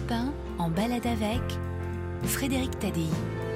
Europe 1, en balade avec Frédéric Tadei.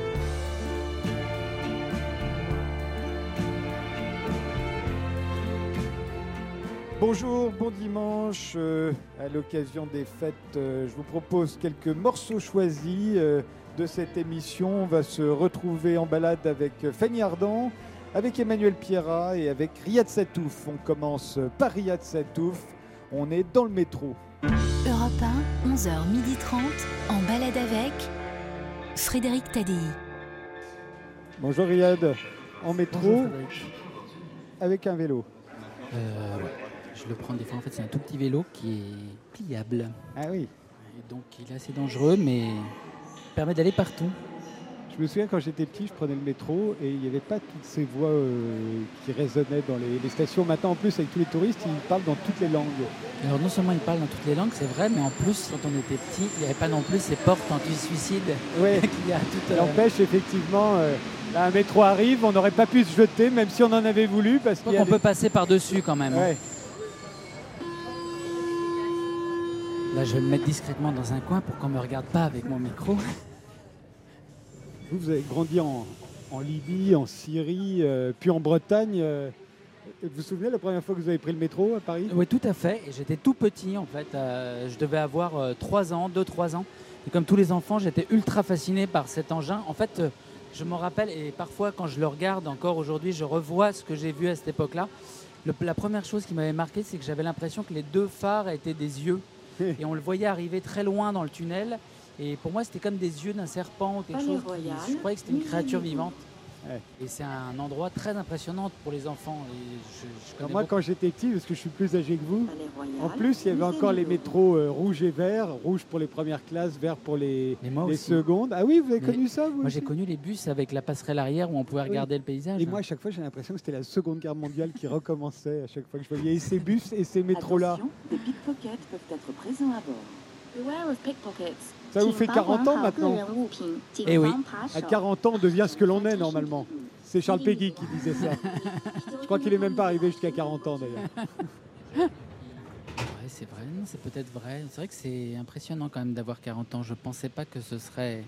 Bonjour, bon dimanche. À l'occasion des fêtes, je vous propose quelques morceaux choisis de cette émission. On va se retrouver en balade avec Fanny Ardant, avec Emmanuel Pierrat et avec Riyad Satouf. On commence par Riyad Satouf. On est dans le métro. Europe 1, 11h30, en balade avec Frédéric Tadei. Bonjour Riyad. En métro, Bonjour, avec un vélo. Je le prends des fois, en fait c'est un tout petit vélo qui est pliable. Ah oui. Et donc il est assez dangereux mais permet d'aller partout. Je me souviens quand j'étais petit, je prenais le métro et il n'y avait pas toutes ces voix qui résonnaient dans les stations. Maintenant en plus avec tous les touristes, ils parlent dans toutes les langues. Alors non seulement il parle dans toutes les langues, c'est vrai, mais en plus quand on était petit, il n'y avait pas non plus ces portes anti-suicide Ouais. qu'il y a tout. N'empêche effectivement, là un métro arrive, on n'aurait pas pu se jeter même si on en avait voulu parce qu'il y a On peut passer par-dessus quand même. Ouais. Là je vais me mettre discrètement dans un coin pour qu'on ne me regarde pas avec mon micro. Vous avez grandi en Libye, en Syrie, puis en Bretagne. Vous vous souvenez la première fois que vous avez pris le métro à Paris ? Oui, tout à fait. Et j'étais tout petit en fait. Je devais avoir 3 ans, 2-3 ans. Et comme tous les enfants, j'étais ultra fasciné par cet engin. En fait, je m'en rappelle et parfois quand je le regarde encore aujourd'hui, je revois ce que j'ai vu à cette époque-là. La première chose qui m'avait marqué, c'est que j'avais l'impression que les 2 phares étaient des yeux. Et on le voyait arriver très loin dans le tunnel. Et pour moi, c'était comme des yeux d'un serpent ou quelque chose. Je croyais que c'était une créature vivante. Ouais. Et c'est un endroit très impressionnant pour les enfants. Et je connais Moi, beaucoup. quand j'étais petit, parce que je suis plus âgé que vous, en plus, il y avait encore les métros rouge et vert. Rouge pour les premières classes, vert pour les aussi. secondes. Ah oui, vous avez Mais connu ça, vous Moi, aussi j'ai connu les bus avec la passerelle arrière où on pouvait regarder le paysage. Et moi, à chaque fois, j'ai l'impression que c'était la Seconde Guerre mondiale qui recommençait à chaque fois que je voyais ces bus et ces métros-là. Attention, des pickpockets peuvent être présents à bord. Beware of pickpockets. Ça vous fait 40 ans maintenant. Eh oui. À 40 ans, on devient ce que l'on est normalement. C'est Charles Péguy qui disait ça. Je crois qu'il n'est même pas arrivé jusqu'à 40 ans d'ailleurs. Ouais, c'est vrai, non, c'est peut-être vrai. C'est vrai que c'est impressionnant quand même d'avoir 40 ans. Je pensais pas que ce serait...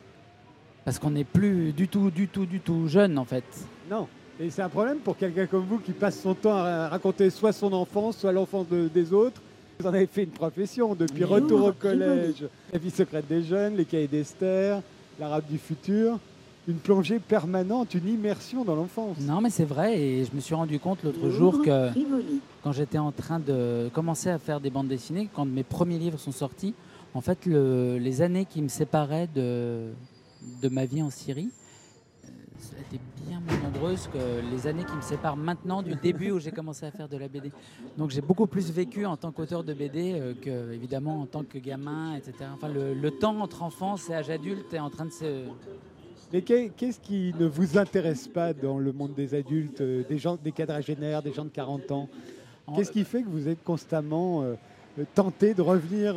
Parce qu'on n'est plus du tout jeune en fait. Non. Et c'est un problème pour quelqu'un comme vous qui passe son temps à raconter soit son enfance, soit l'enfance des autres. Vous en avez fait une profession depuis Oui. Retour au collège, La vie secrète des jeunes, Les cahiers d'Esther, L'arabe du futur. Une plongée permanente, une immersion dans l'enfance. Non mais c'est vrai et je me suis rendu compte l'autre jour que quand j'étais en train de commencer à faire des bandes dessinées, quand mes premiers livres sont sortis, en fait les années qui me séparaient de ma vie en Syrie étaient bien moins nombreuses que les années qui me séparent maintenant du début où j'ai commencé à faire de la BD. Donc j'ai beaucoup plus vécu en tant qu'auteur de BD que évidemment en tant que gamin, etc. Enfin le temps entre enfance et âge adulte est en train de se... Mais qu'est-ce qui ne vous intéresse pas dans le monde des adultes, des quadragénaires, des gens de 40 ans ? Qu'est-ce qui fait que vous êtes constamment tenté de revenir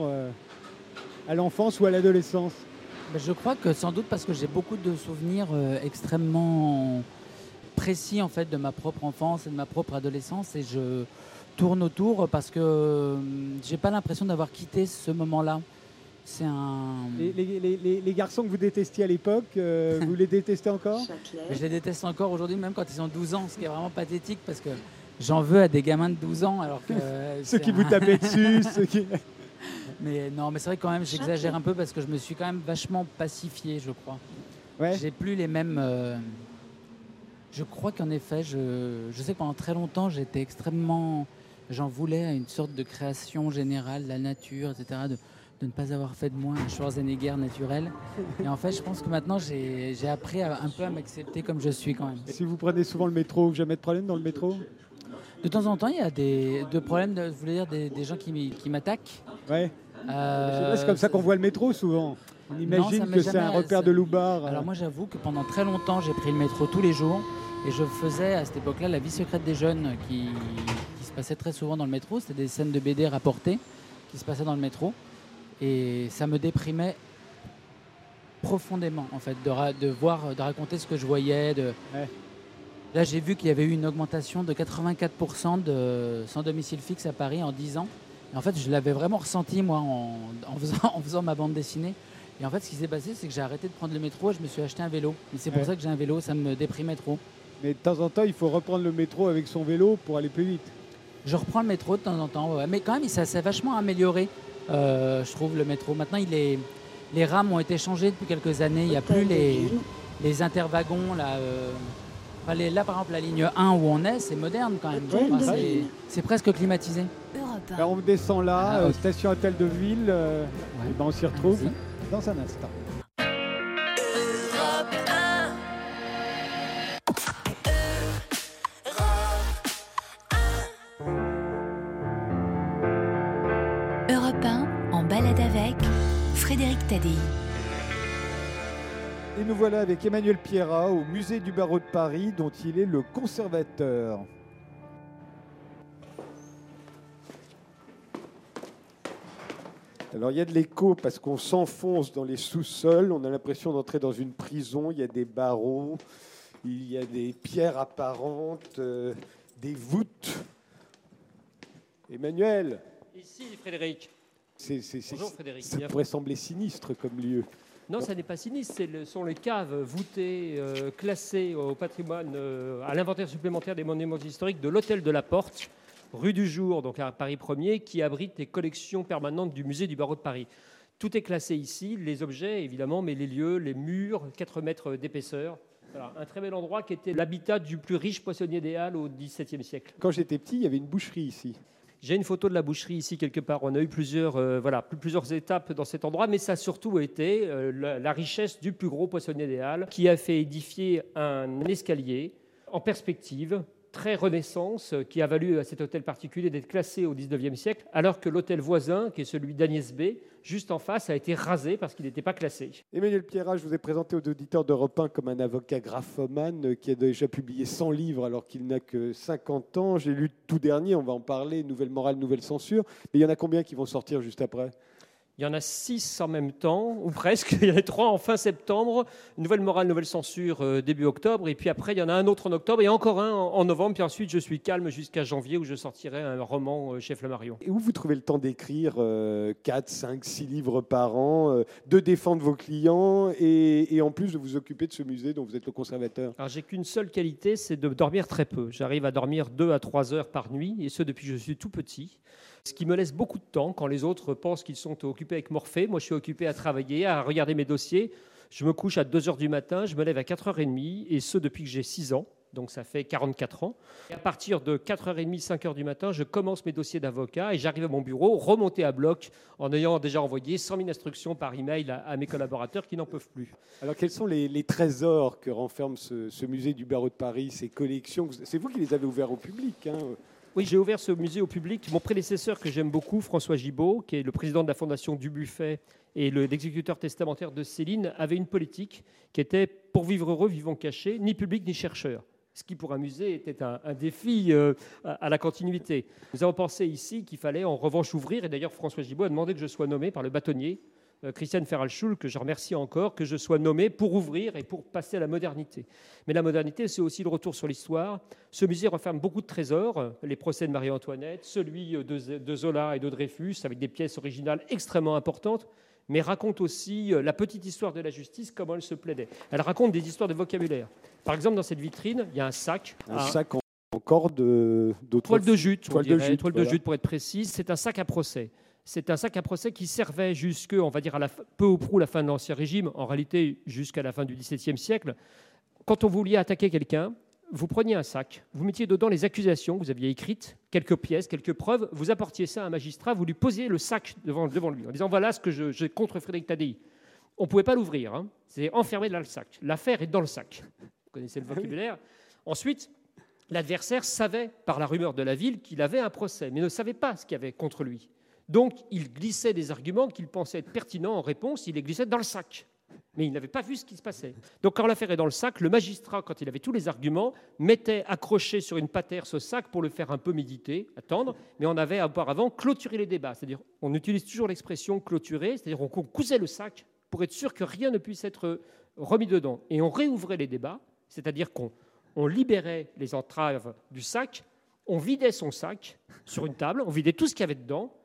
à l'enfance ou à l'adolescence ? Je crois que sans doute parce que j'ai beaucoup de souvenirs extrêmement précis en fait de ma propre enfance et de ma propre adolescence et je tourne autour parce que j'ai pas l'impression d'avoir quitté ce moment-là. C'est un... Les garçons que vous détestiez à l'époque, vous les détestez encore ? Je les déteste encore aujourd'hui, même quand ils ont 12 ans, ce qui est vraiment pathétique parce que j'en veux à des gamins de 12 ans alors que... Ceux qui vous tapaient dessus, ceux qui... Mais non, mais c'est vrai que quand même, j'exagère un peu parce que je me suis quand même vachement pacifié, je crois. Ouais. J'ai plus les mêmes... Je crois qu'en effet, je sais que pendant très longtemps, j'étais extrêmement... J'en voulais à une sorte de création générale de la nature, etc., de ne pas avoir fait de moi un Schwarzenegger naturel. Et en fait, je pense que maintenant, j'ai appris un peu à m'accepter comme je suis quand même. Si vous prenez souvent le métro, jamais de problème dans le métro ? De temps en temps, il y a des problèmes, vous voulez dire des gens qui m'attaquent. Ouais. C'est comme ça qu'on voit le métro souvent. On imagine que c'est un repère de loupards. Alors moi, j'avoue que pendant très longtemps, j'ai pris le métro tous les jours. Et je faisais à cette époque-là La vie secrète des jeunes qui se passait très souvent dans le métro. C'était des scènes de BD rapportées qui se passaient dans le métro. Et ça me déprimait profondément, en fait, de raconter ce que je voyais. Ouais. Là, j'ai vu qu'il y avait eu une augmentation de 84% de sans domicile fixe à Paris en 10 ans. Et en fait, je l'avais vraiment ressenti, moi, en faisant ma bande dessinée. Et en fait, ce qui s'est passé, c'est que j'ai arrêté de prendre le métro et je me suis acheté un vélo. Et c'est pour ça que j'ai un vélo, ça me déprimait trop. Mais de temps en temps, il faut reprendre le métro avec son vélo pour aller plus vite. Je reprends le métro de temps en temps, ouais. Mais quand même, ça s'est vachement amélioré, je trouve, le métro. Maintenant, les rames ont été changées depuis quelques années. Il n'y a plus les interwagons. Là, là, par exemple, la ligne 1 où on est, c'est moderne quand même. Enfin, c'est presque climatisé. Alors, on descend là, station Hôtel de Ville. Ouais. Et ben, on s'y retrouve dans un instant. Europe 1, en balade avec Frédéric Tadei. Et nous voilà avec Emmanuel Pierrat au musée du barreau de Paris, dont il est le conservateur. Alors il y a de l'écho parce qu'on s'enfonce dans les sous-sols, on a l'impression d'entrer dans une prison, il y a des barreaux, il y a des pierres apparentes, des voûtes. Emmanuel. Ici, Frédéric. Bonjour Frédéric. Ça pourrait sembler sinistre comme lieu. Non, ça n'est pas sinistre. Ce sont les caves voûtées, classées au patrimoine, à l'inventaire supplémentaire des monuments historiques de l'Hôtel de la Porte, rue du Jour, donc à Paris 1er, qui abrite les collections permanentes du musée du barreau de Paris. Tout est classé ici, les objets évidemment, mais les lieux, les murs, 4 mètres d'épaisseur. Voilà, un très bel endroit qui était l'habitat du plus riche poissonnier des Halles au XVIIe siècle. Quand j'étais petit, il y avait une boucherie ici. J'ai une photo de la boucherie ici quelque part. On a eu plusieurs étapes dans cet endroit, mais ça a surtout été la richesse du plus gros poissonnier des Halles qui a fait édifier un escalier en perspective, très Renaissance, qui a valu à cet hôtel particulier d'être classé au XIXe siècle, alors que l'hôtel voisin, qui est celui d'Agnès B, juste en face, a été rasé parce qu'il n'était pas classé. Emmanuel Pierrat, je vous ai présenté aux auditeurs d'Europe 1 comme un avocat graphomane qui a déjà publié 100 livres alors qu'il n'a que 50 ans. J'ai lu tout dernier, on va en parler, Nouvelle morale, nouvelle censure. Mais il y en a combien qui vont sortir juste après ? Il y en a 6 en même temps, ou presque. Il y en a 3 en fin septembre. Nouvelle morale, nouvelle censure début octobre. Et puis après, il y en a un autre en octobre et encore un en novembre. Puis ensuite, je suis calme jusqu'à janvier où je sortirai un roman chez Flammarion. Et où vous trouvez le temps d'écrire 4, 5, 6 livres par an, de défendre vos clients et en plus de vous occuper de ce musée dont vous êtes le conservateur ? Alors, j'ai qu'une seule qualité, c'est de dormir très peu. J'arrive à dormir 2 à 3 heures par nuit, et ce depuis que je suis tout petit. Ce qui me laisse beaucoup de temps quand les autres pensent qu'ils sont occupés avec Morphée. Moi, je suis occupé à travailler, à regarder mes dossiers. Je me couche à 2 heures du matin, je me lève à 4h30, et ce depuis que j'ai 6 ans. Donc ça fait 44 ans. Et à partir de 4h30, 5h du matin, je commence mes dossiers d'avocat et j'arrive à mon bureau, remonté à bloc, en ayant déjà envoyé 100 000 instructions par email à mes collaborateurs qui n'en peuvent plus. Alors quels sont les trésors que renferme ce musée du barreau de Paris, ces collections ? C'est vous qui les avez ouverts au public, hein ? Oui, j'ai ouvert ce musée au public. Mon prédécesseur, que j'aime beaucoup, François Gibault, qui est le président de la Fondation Dubuffet et l'exécuteur testamentaire de Céline, avait une politique qui était « pour vivre heureux, vivons cachés, ni public ni chercheurs ». Ce qui, pour un musée, était un défi à la continuité. Nous avons pensé ici qu'il fallait en revanche ouvrir, et d'ailleurs François Gibault a demandé que je sois nommé par le bâtonnier, Christiane Ferral-Schul, que je remercie encore, que je sois nommé pour ouvrir et pour passer à la modernité. Mais la modernité, c'est aussi le retour sur l'histoire. Ce musée renferme beaucoup de trésors, les procès de Marie-Antoinette, celui de Zola et de Dreyfus, avec des pièces originales extrêmement importantes, mais raconte aussi la petite histoire de la justice, comment elle se plaidait. Elle raconte des histoires de vocabulaire. Par exemple, dans cette vitrine, il y a un sac. Un sac en corde d'autres... Toile de jute, toile de voilà. jute pour être précise. C'est un sac à procès. C'est un sac à procès qui servait jusque, on va dire, peu ou prou la fin de l'Ancien Régime, en réalité jusqu'à la fin du XVIIe siècle. Quand on voulait attaquer quelqu'un, vous preniez un sac, vous mettiez dedans les accusations que vous aviez écrites, quelques pièces, quelques preuves, vous apportiez ça à un magistrat, vous lui posiez le sac devant lui, en disant « voilà ce que j'ai contre Frédéric Tadei ». On ne pouvait pas l'ouvrir, hein. C'est enfermé dans le sac. L'affaire est dans le sac. Vous connaissez le vocabulaire. Ensuite, l'adversaire savait, par la rumeur de la ville, qu'il avait un procès, mais ne savait pas ce qu'il y avait contre lui. Donc, il glissait des arguments qu'il pensait être pertinents en réponse, il les glissait dans le sac. Mais il n'avait pas vu ce qui se passait. Donc, quand l'affaire est dans le sac, le magistrat, quand il avait tous les arguments, mettait accroché sur une patère ce sac pour le faire un peu méditer, attendre, mais on avait auparavant clôturé les débats. C'est-à-dire, on utilise toujours l'expression clôturer, c'est-à-dire on cousait le sac pour être sûr que rien ne puisse être remis dedans. Et on réouvrait les débats, c'est-à-dire qu'on libérait les entraves du sac, on vidait son sac sur une table, on vidait tout ce qu'il y avait dedans,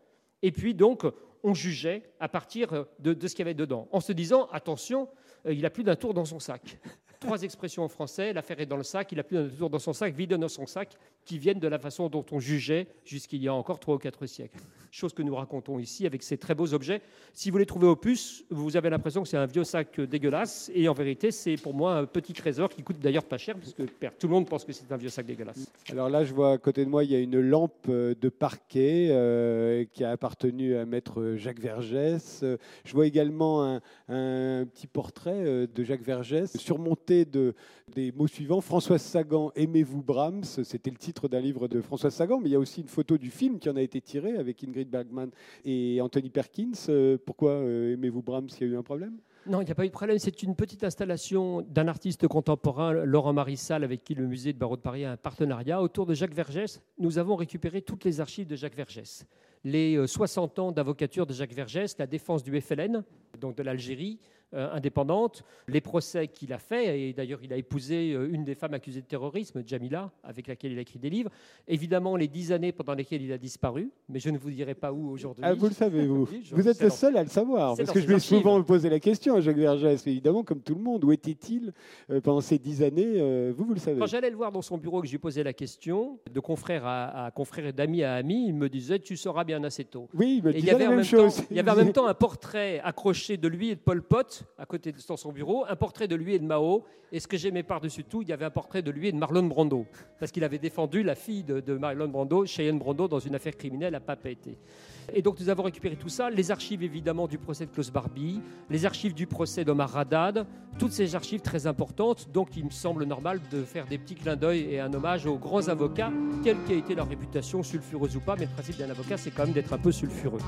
Et puis donc, on jugeait à partir de ce qu'il y avait dedans, en se disant, attention, il a plus d'un tour dans son sac. 3 expressions en français, l'affaire est dans le sac, il a plus d'un tour dans son sac, vide dans son sac, qui viennent de la façon dont on jugeait jusqu'il y a encore 3 ou 4 siècles. Chose que nous racontons ici avec ces très beaux objets. Si vous les trouvez au puce, vous avez l'impression que c'est un vieux sac dégueulasse, et en vérité, c'est pour moi un petit trésor qui coûte d'ailleurs pas cher, parce que tout le monde pense que c'est un vieux sac dégueulasse. Alors là, je vois à côté de moi, il y a une lampe de parquet qui a appartenu à maître Jacques Vergès. Je vois également un petit portrait de Jacques Vergès, surmonté des mots suivants. Françoise Sagan, aimez-vous Brahms? C'était le titre d'un livre de Françoise Sagan, mais il y a aussi une photo du film qui en a été tirée avec Ingrid Bergman et Anthony Perkins. Pourquoi aimez-vous Brahms? Il y a eu un problème? Non, il n'y a pas eu de problème. C'est une petite installation d'un artiste contemporain, Laurent Marissal, avec qui le musée de Barreau de Paris a un partenariat. Autour de Jacques Vergès, nous avons récupéré toutes les archives de Jacques Vergès. Les 60 ans d'avocature de Jacques Vergès, la défense du FLN, donc de l'Algérie indépendante, les procès qu'il a faits, et d'ailleurs il a épousé une des femmes accusées de terrorisme, Jamila, avec laquelle il a écrit des livres. Évidemment, les 10 années pendant lesquelles il a disparu, mais je ne vous dirai pas où aujourd'hui. Ah, vous le savez, vous. Oui, Vous êtes le seul à le savoir, parce que je vais souvent me poser la question à Jacques Vergès, évidemment, comme tout le monde. Où était-il pendant ces 10 années? Vous le savez. Quand j'allais le voir dans son bureau, que je lui posais la question, de confrère à confrère et d'ami à ami, il me disait « tu sauras bien assez tôt ». Oui, il me Et disait la même chose. Il y avait en même temps un portrait accroché de lui et de Pol Pot à côté dans son bureau, un portrait de lui et de Mao, et ce que j'aimais par-dessus tout, il y avait un portrait de lui et de Marlon Brando, parce qu'il avait défendu la fille de Marlon Brando, Cheyenne Brando, dans une affaire criminelle à Papeete. Et donc nous avons récupéré tout ça, les archives évidemment du procès de Klaus Barbie, les archives du procès d'Omar Haddad, toutes ces archives très importantes, donc il me semble normal de faire des petits clins d'œil et un hommage aux grands avocats, quelle qu'ait été leur réputation, sulfureuse ou pas, mais le principe d'un avocat c'est quand même d'être un peu sulfureux.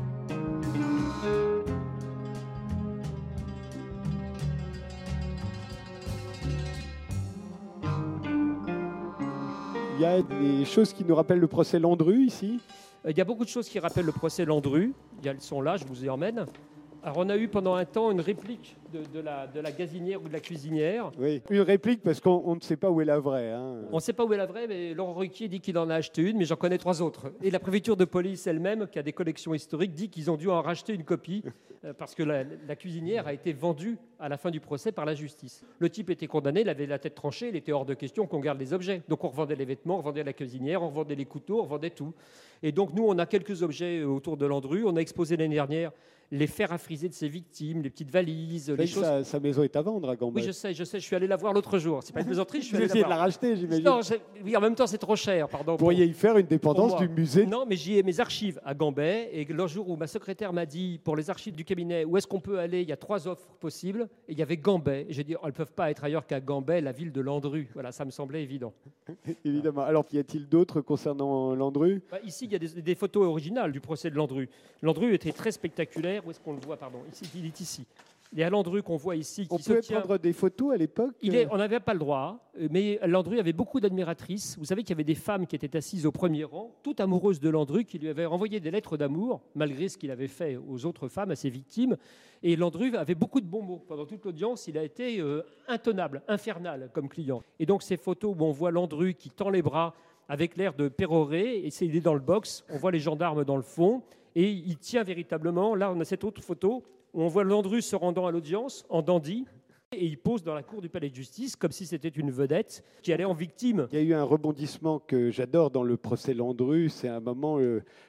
Il y a des choses qui nous rappellent le procès Landru ici. Il y a beaucoup de choses qui rappellent le procès Landru. Elles sont là, je vous y emmène. Alors, on a eu pendant un temps une réplique de la gazinière ou de la cuisinière. Oui, une réplique parce qu'on ne sait pas où est la vraie. Hein. On ne sait pas où est la vraie, mais Laurent Ruquier dit qu'il en a acheté une, mais j'en connais 3 autres. Et la préfecture de police elle-même, qui a des collections historiques, dit qu'ils ont dû en racheter une copie parce que la cuisinière a été vendue à la fin du procès par la justice. Le type était condamné, il avait la tête tranchée, il était hors de question qu'on garde les objets. Donc on revendait les vêtements, on revendait la cuisinière, on revendait les couteaux, on revendait tout. Et donc nous, on a quelques objets autour de Landru. On a exposé l'année dernière les fers à friser de ses victimes, les petites valises, les choses. Sa maison est à vendre à Gambetta. Oui, je sais, je suis allé la voir l'autre jour. C'est pas une plaisanterie, je suis allé la voir. Vous essayez de la racheter, j'imagine. Non, oui, en même temps, c'est trop cher, pardon. Vous pourriez y faire une dépendance du musée. Non, mais j'y ai mes archives à Gambet, et le jour où ma secrétaire m'a dit, pour les archives du cabinet, où est-ce qu'on peut aller, il y a 3 offres possibles, et il y avait Gambet. J'ai dit, elles ne peuvent pas être ailleurs qu'à Gambet, la ville de Landru. Voilà, ça me semblait évident. Évidemment. Alors, y a-t-il d'autres concernant Landru? Ici, il y a des photos originales du procès de Landru. Landru était très spectaculaire. Où est-ce qu'on le voit, pardon? Ici, il est ici. Il y a Landru qu'on voit ici. On pouvait prendre des photos à l'époque? On n'avait pas le droit, mais Landru avait beaucoup d'admiratrices. Vous savez qu'il y avait des femmes qui étaient assises au premier rang, toutes amoureuses de Landru, qui lui avaient envoyé des lettres d'amour, malgré ce qu'il avait fait aux autres femmes, à ses victimes. Et Landru avait beaucoup de bons mots. Pendant toute l'audience, il a été intenable, infernal comme client. Et donc ces photos où on voit Landru qui tend les bras avec l'air de pérorer, et il est dans le box, on voit les gendarmes dans le fond, et il tient véritablement. Là, on a cette autre photo, où on voit Landru se rendant à l'audience en dandy, et il pose dans la cour du palais de justice comme si c'était une vedette qui allait en victime. Il y a eu un rebondissement que j'adore dans le procès Landru. C'est un moment,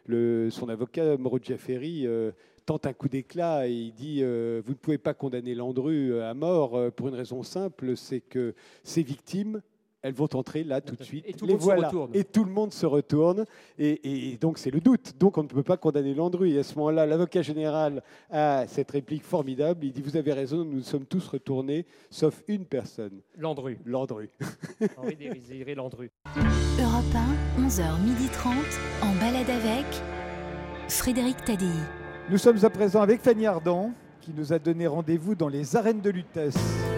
son avocat, Mauro Giaferi, tente un coup d'éclat et il dit vous ne pouvez pas condamner Landru à mort pour une raison simple, c'est que ses victimes, elles vont entrer là tout de suite. Et tout le monde se retourne. Et tout le monde se retourne. Et donc, c'est le doute. Donc, on ne peut pas condamner Landru. Et à ce moment-là, l'avocat général a cette réplique formidable. Il dit, vous avez raison, nous nous sommes tous retournés, sauf une personne. Landru. Henri Désiré Landru. Europe 1, 11h30, en balade avec Frédéric Tadei. Nous sommes à présent avec Fanny Ardant, qui nous a donné rendez-vous dans les arènes de Lutèce.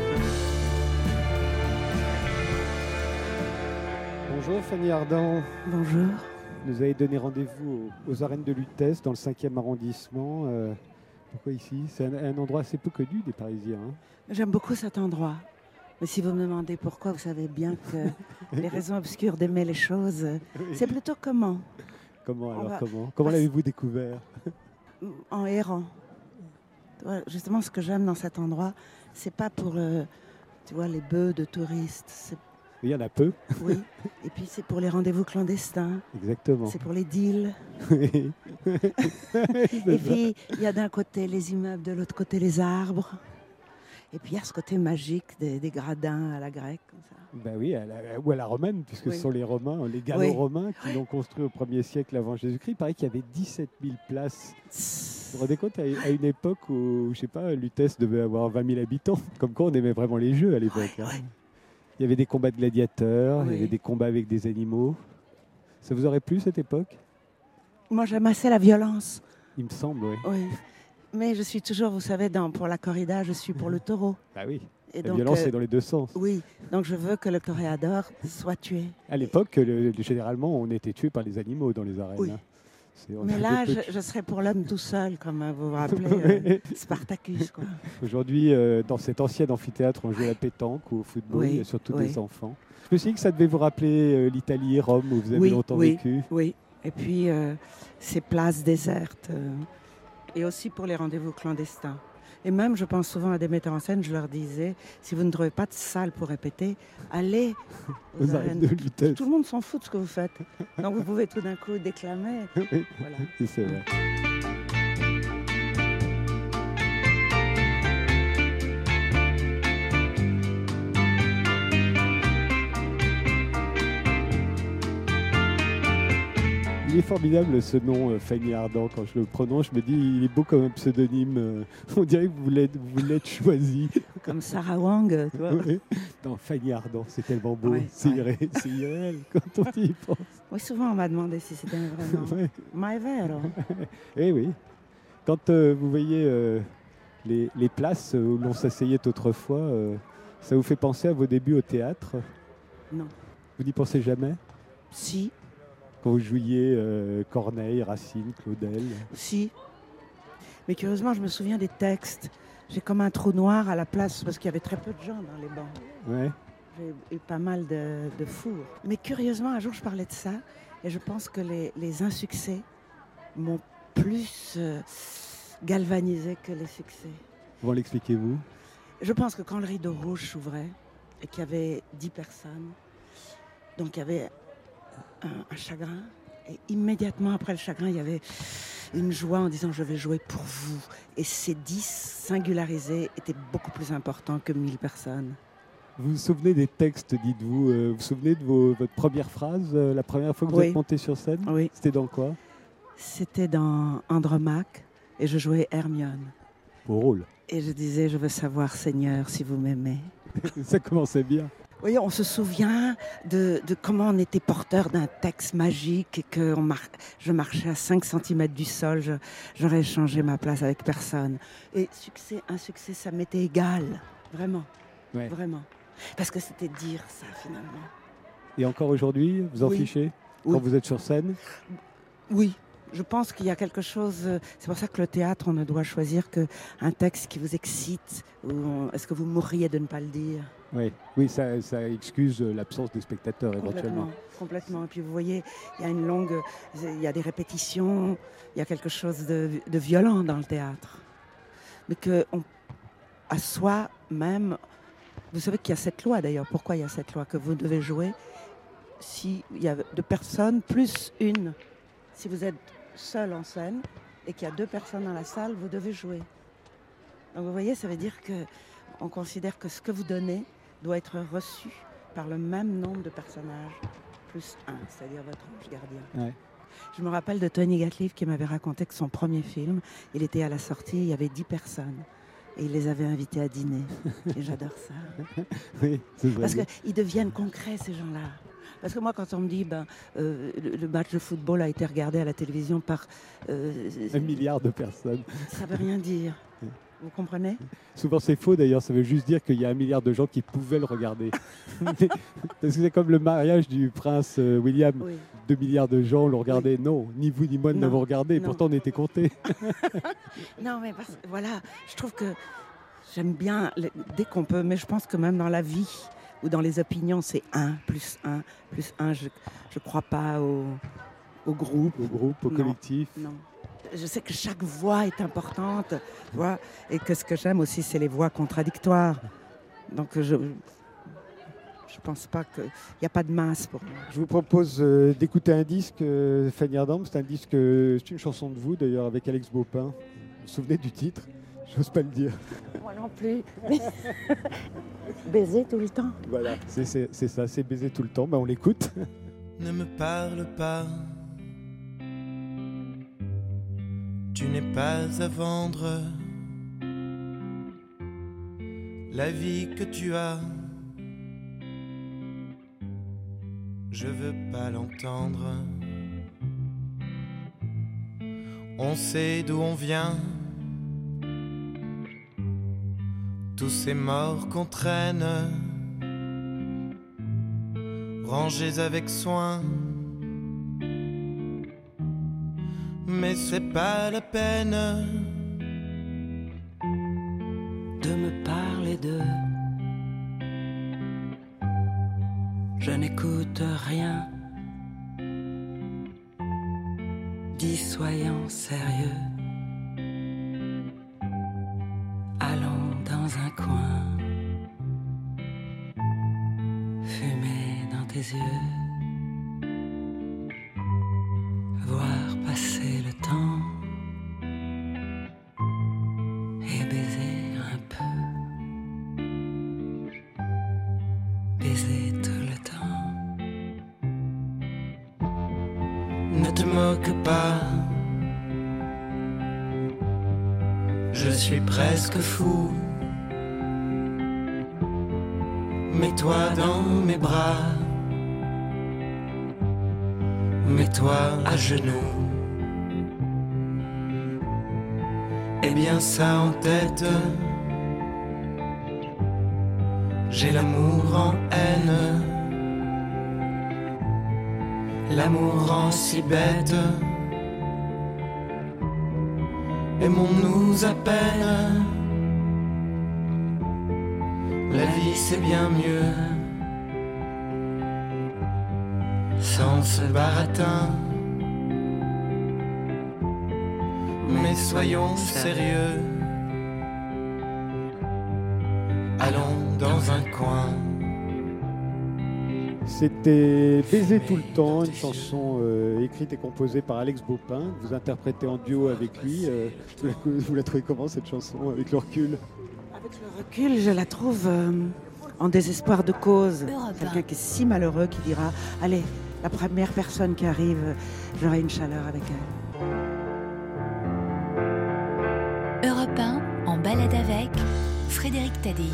Bonjour Fanny Ardant. Bonjour. Vous nous avez donné rendez-vous aux arènes de Lutèce, dans le 5e arrondissement. Pourquoi ici? C'est un endroit assez peu connu des Parisiens. Hein. J'aime beaucoup cet endroit. Mais si vous me demandez pourquoi, vous savez bien que les raisons obscures d'aimer les choses, c'est plutôt comment? Comment l'avez-vous découvert? En errant. Tu vois, justement, ce que j'aime dans cet endroit, c'est pas pour tu vois, les bœufs de touristes. Il y en a peu. Oui. Et puis c'est pour les rendez-vous clandestins. Exactement. C'est pour les deals. Oui. Et puis il y a d'un côté les immeubles, de l'autre côté les arbres. Et puis il y a ce côté magique des gradins à la grecque. Comme ça. Ben oui, ou à la romaine, puisque Oui. ce sont les Romains, les Gallo-Romains qui l'ont construit au 1er siècle avant Jésus-Christ. Il paraît qu'il y avait 17 000 places. Vous vous rendez compte, à une époque où, je sais pas, Lutèce devait avoir 20 000 habitants. Comme quoi, on aimait vraiment les jeux à l'époque. Ouais, hein. ouais. Il y avait des combats de gladiateurs, il y Oui. avait des combats avec des animaux. Ça vous aurait plu, cette époque? Moi j'aime assez la violence. Il me semble, oui. Oui. Mais je suis toujours, vous savez, pour la corrida, je suis pour le taureau. Bah oui, Et la donc, violence est dans les deux sens. oui, donc je veux que le toréador soit tué. À l'époque, généralement, on était tué par les animaux dans les arènes. Oui. hein. On Mais avait là, peu de- je serais pour l'homme tout seul, comme vous vous rappelez, Spartacus. Quoi. Aujourd'hui, dans cet ancien amphithéâtre, on jouait à la pétanque ou au football, Oui, il y a surtout oui. des enfants. Je me suis dit que ça devait vous rappeler l'Italie, Rome, où vous avez Oui, longtemps oui. vécu. Oui, et puis ces places désertes, et aussi pour les rendez-vous clandestins. Et même, je pense souvent à des metteurs en scène, je leur disais, si vous ne trouvez pas de salle pour répéter, allez aux Aux arènes arènes. de Lutèce. Tout le monde s'en fout de ce que vous faites. Donc vous pouvez tout d'un coup déclamer. Oui, Voilà. c'est vrai. Il est formidable ce nom, Fanny Ardant. Quand je le prononce, je me dis, il est beau comme un pseudonyme. On dirait que vous l'êtes choisi. Comme Sarah Wang, tu vois. Oui. Non, Fanny Ardant, c'est tellement beau. Ouais, c'est ouais. irréel quand on y pense. Oui, souvent on m'a demandé si c'était un vrai nom. Ouais. Ma è vero. Eh oui. Quand vous voyez les places où l'on s'asseyait autrefois, ça vous fait penser à vos débuts au théâtre? Non. Vous n'y pensez jamais? Si, Quand vous jouiez Corneille, Racine, Claudel? si. Mais curieusement, je me souviens des textes. J'ai comme un trou noir à la place parce qu'il y avait très peu de gens dans les bancs. Ouais. J'ai eu pas mal de fours. Mais curieusement, un jour, je parlais de ça et je pense que les insuccès m'ont plus galvanisé que les succès. Comment l'expliquez-vous? Je pense que quand le rideau rouge s'ouvrait et qu'il y avait 10 personnes, donc il y avait un chagrin. Et immédiatement après le chagrin, il y avait une joie en disant « je vais jouer pour vous ». Et ces 10 singularisés étaient beaucoup plus importants que 1000 personnes. Vous vous souvenez des textes, dites-vous? Vous vous souvenez de votre première phrase, la première fois que vous Oui. êtes monté sur scène? Oui, C'était dans quoi? c'était dans Andromaque et je jouais Hermione. Au rôle. Et je disais « je veux savoir, Seigneur, si vous m'aimez ». Ça commençait bien. Vous voyez, on se souvient de comment on était porteur d'un texte magique et que je marchais à 5 cm du sol, j'aurais échangé ma place avec personne. Et succès, insuccès, ça m'était égal, vraiment, Ouais. vraiment. Parce que c'était dire ça finalement. Et encore aujourd'hui, vous en Oui. fichez? Oui. Quand vous êtes sur scène? Oui, je pense qu'il y a quelque chose. C'est pour ça que le théâtre, on ne doit choisir qu'un texte qui vous excite. Est-ce que vous mourriez de ne pas le dire? Oui, oui, ça excuse l'absence des spectateurs éventuellement. Complètement. Et puis vous voyez, il y a il y a des répétitions, il y a quelque chose de violent dans le théâtre. Mais à soi-même, vous savez qu'il y a cette loi d'ailleurs. Pourquoi il y a cette loi? Que vous devez jouer s'il y a 2 personnes plus une. Si vous êtes seul en scène et qu'il y a 2 personnes dans la salle, vous devez jouer. Donc vous voyez, ça veut dire qu'on considère que ce que vous donnez doit être reçu par le même nombre de personnages, plus 1, c'est-à-dire votre ange gardien. Ouais. Je me rappelle de Tony Gatliff qui m'avait raconté que son premier film, il était à la sortie, il y avait 10 personnes. Et il les avait invités à dîner. Et j'adore ça. Oui, c'est vrai. Parce qu'ils deviennent concrets, ces gens-là. Parce que moi, quand on me dit le match de football a été regardé à la télévision par... 1 milliard de personnes. ça ne veut rien dire. Vous comprenez? Souvent c'est faux d'ailleurs, ça veut juste dire qu'il y a 1 milliard de gens qui pouvaient le regarder. Parce que c'est comme le mariage du prince William. Oui. 2 milliards de gens l'ont regardé. Non, ni vous ni moi ne Non, l'avons regardé, non. pourtant on était comptés. Non, mais voilà, je trouve que j'aime bien dès qu'on peut, mais je pense que même dans la vie ou dans les opinions, c'est 1 plus 1 plus 1. Je ne crois pas au groupe. Au Non. collectif. Non. Je sais que chaque voix est importante, tu vois, et que ce que j'aime aussi, c'est les voix contradictoires. Donc je pense pas qu'il n'y a pas de masse pour moi. Je vous propose d'écouter un disque, Fanny Ardant. C'est une chanson de vous d'ailleurs avec Alex Baupin. Vous vous souvenez du titre? J'ose pas le dire. Moi non plus. Baiser tout le temps. Voilà, c'est ça, c'est baiser tout le temps. On l'écoute. Ne me parle pas. Tu n'es pas à vendre. La vie que tu as, je veux pas l'entendre. On sait d'où on vient, tous ces morts qu'on traîne, rangés avec soin. Mais c'est pas la peine de me parler d'eux. Je n'écoute rien. Dis soyons sérieux. Allons dans un coin, fumer dans tes yeux, voir passer le temps et baiser un peu, baiser tout le temps. Ne te moque pas, je suis presque fou. Mets-toi dans mes bras, mets-toi à genoux. Et bien ça en tête, j'ai l'amour en haine, l'amour rend si bête. Aimons-nous à peine, la vie c'est bien mieux, sans ce baratin. Mais soyons sérieux, allons dans un coin. C'était Baiser tout le temps, une chanson écrite et composée par Alex Baupin, que vous interprétez en duo avec lui. Vous la trouvez comment cette chanson avec le recul? Avec le recul, je la trouve en désespoir de cause. Europe 1. Quelqu'un qui est si malheureux qui dira « Allez, la première personne qui arrive, j'aurai une chaleur avec elle. » Europe 1, en balade avec Frédéric Tadei.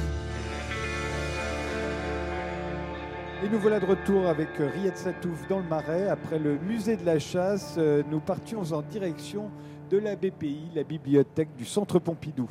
Et nous voilà de retour avec Riyad Satouf dans le Marais. Après le musée de la chasse, nous partions en direction de la BPI, la bibliothèque du Centre Pompidou.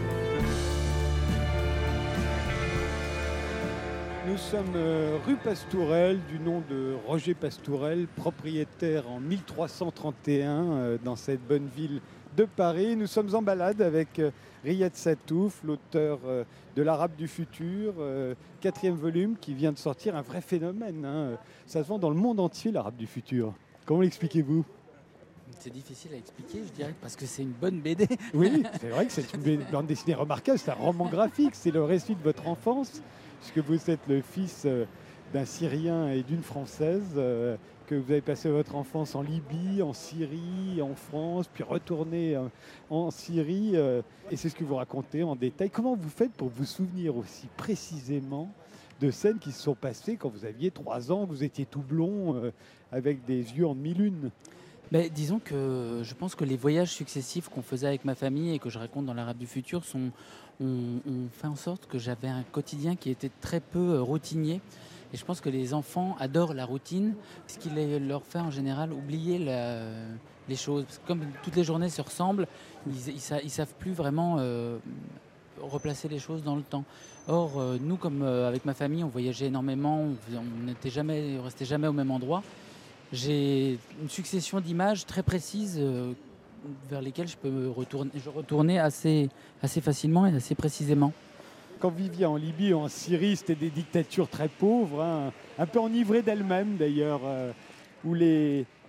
Nous sommes rue Pastourelle, du nom de Roger Pastourelle, propriétaire en 1331 dans cette bonne ville de Paris. Nous sommes en balade avec Riyad Satouf, l'auteur de l'Arabe du futur, 4e volume qui vient de sortir, un vrai phénomène. Ça se vend dans le monde entier, l'Arabe du futur. Comment l'expliquez-vous? C'est difficile à expliquer, je dirais, parce que c'est une bonne BD. Oui, c'est vrai que c'est une bande dessinée remarquable, c'est un roman graphique, c'est le récit de votre enfance, puisque vous êtes le fils d'un Syrien et d'une Française, que vous avez passé votre enfance en Libye, en Syrie, en France, puis retourné en Syrie. Et c'est ce que vous racontez en détail. Comment vous faites pour vous souvenir aussi précisément de scènes qui se sont passées quand vous aviez 3 ans, que vous étiez tout blond, avec des yeux en demi-lune? Mais disons que je pense que les voyages successifs qu'on faisait avec ma famille et que je raconte dans l'Arabe du futur ont fait en sorte que j'avais un quotidien qui était très peu routinier. Et je pense que les enfants adorent la routine, ce qui leur fait en général oublier les choses. Parce que comme toutes les journées se ressemblent, ils savent plus vraiment replacer les choses dans le temps. Or, nous, comme avec ma famille, on voyageait énormément, on restait jamais au même endroit. J'ai une succession d'images très précises vers lesquelles je peux retourner assez facilement et assez précisément. Quand vous viviez en Libye ou en Syrie, c'était des dictatures très pauvres, un peu enivrées d'elles-mêmes d'ailleurs, où les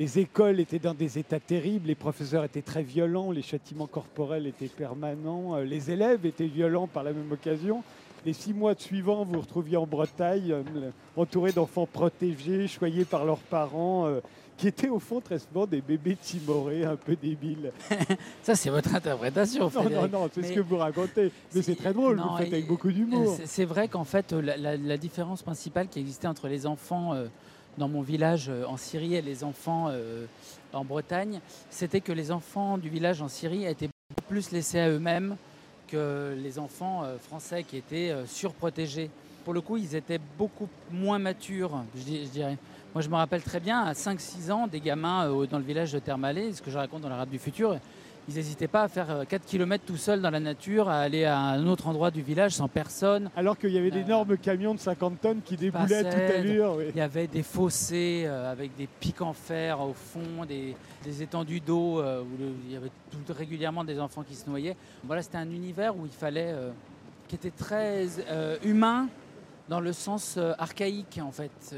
les écoles étaient dans des états terribles, les professeurs étaient très violents, les châtiments corporels étaient permanents, les élèves étaient violents par la même occasion. Les 6 mois suivants, vous vous retrouviez en Bretagne, entouré d'enfants protégés, choyés par leurs parents, qui étaient au fond très souvent des bébés timorés, un peu débiles. Ça, c'est votre interprétation, Frédéric. Non, c'est ce que vous racontez. Mais c'est très drôle, vous le faites avec beaucoup d'humour. C'est vrai qu'en fait, la différence principale qui existait entre les enfants dans mon village en Syrie et les enfants en Bretagne, c'était que les enfants du village en Syrie étaient beaucoup plus laissés à eux-mêmes que les enfants français qui étaient surprotégés. Pour le coup, ils étaient beaucoup moins matures, je dirais. Moi, je me rappelle très bien, à 5-6 ans, des gamins dans le village de Termalé, ce que je raconte dans l'Arabe du futur, ils n'hésitaient pas à faire 4 km tout seuls dans la nature, à aller à un autre endroit du village sans personne. Alors qu'il y avait d'énormes camions de 50 tonnes qui déboulaient à toute allure. Oui. Il y avait des fossés avec des pics en fer au fond, des étendues d'eau où il y avait régulièrement des enfants qui se noyaient. Voilà, c'était un univers où il fallait, qui était très humain dans le sens archaïque en fait.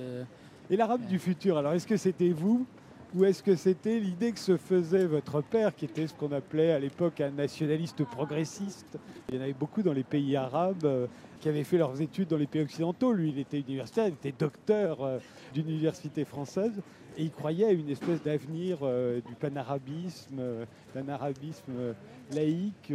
Et l'Arabe du futur, alors est-ce que c'était vous ou est-ce que c'était l'idée que se faisait votre père, qui était ce qu'on appelait à l'époque un nationaliste progressiste? Il y en avait beaucoup dans les pays arabes qui avaient fait leurs études dans les pays occidentaux. Lui, il était universitaire, il était docteur d'université française et il croyait à une espèce d'avenir du panarabisme, d'un arabisme laïque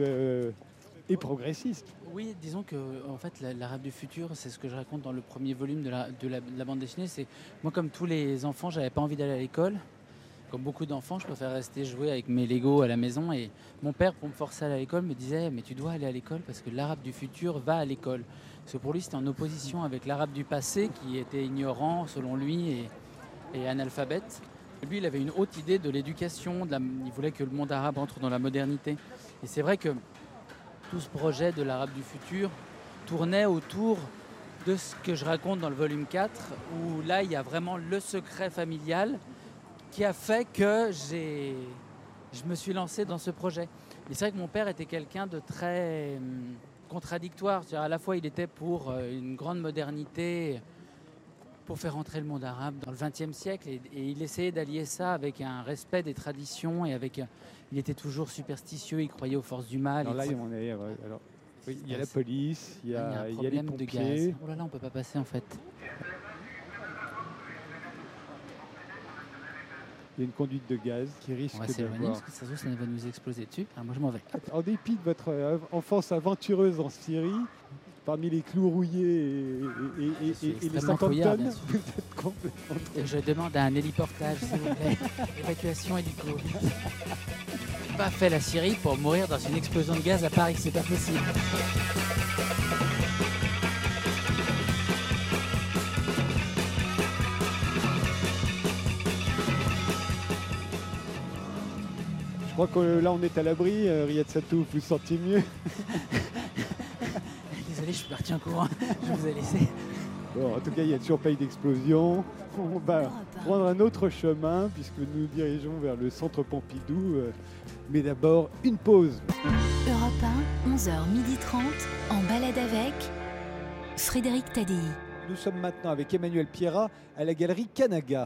et progressiste. Oui, disons que en fait, l'Arabe du futur, c'est ce que je raconte dans le premier volume de la bande dessinée. C'est moi, comme tous les enfants, j'avais pas envie d'aller à l'école. Comme beaucoup d'enfants, je préfère rester jouer avec mes Legos à la maison. Et mon père, pour me forcer à aller à l'école, me disait « Mais tu dois aller à l'école parce que l'Arabe du futur va à l'école. » Parce que pour lui, c'était en opposition avec l'Arabe du passé qui était ignorant, selon lui, et analphabète. Lui, il avait une haute idée de l'éducation. Il voulait que le monde arabe entre dans la modernité. Et c'est vrai que tout ce projet de l'Arabe du futur tournait autour de ce que je raconte dans le volume 4, où là, il y a vraiment le secret familial qui a fait que je me suis lancé dans ce projet. Mais c'est vrai que mon père était quelqu'un de très contradictoire. C'est-à-dire, à la fois, il était pour une grande modernité, pour faire entrer le monde arabe dans le XXe siècle, et il essayait d'allier ça avec un respect des traditions et avec... Il était toujours superstitieux, il croyait aux forces du mal. Alors là, on est, alors, oui, il y a la police, il y a les pompiers. De gaz. Oh là là, on ne peut pas passer en fait. Il y a une conduite de gaz qui risque d'avoir... On va s'éloigner parce que ça va nous exploser dessus. Alors moi, je m'en vais. En dépit de votre enfance aventureuse en Syrie, parmi les clous rouillés et les 50 tonnes, vous êtes complètement... Et je demande un héliportage, s'il vous plaît. Évacuation hélico. Pas fait la Syrie pour mourir dans une explosion de gaz à Paris, c'est pas possible. Je crois que là on est à l'abri, Riyad Sattouf, vous vous sentez mieux? Désolé, je suis parti en courant, je vous ai laissé. Bon, en tout cas, il n'y a toujours pas eu d'explosion. On va prendre un autre chemin puisque nous nous dirigeons vers le centre Pompidou. Mais d'abord, une pause. Europe 1, 11h30, en balade avec Frédéric Tadei. Nous sommes maintenant avec Emmanuel Pierrat à la galerie Kanaga.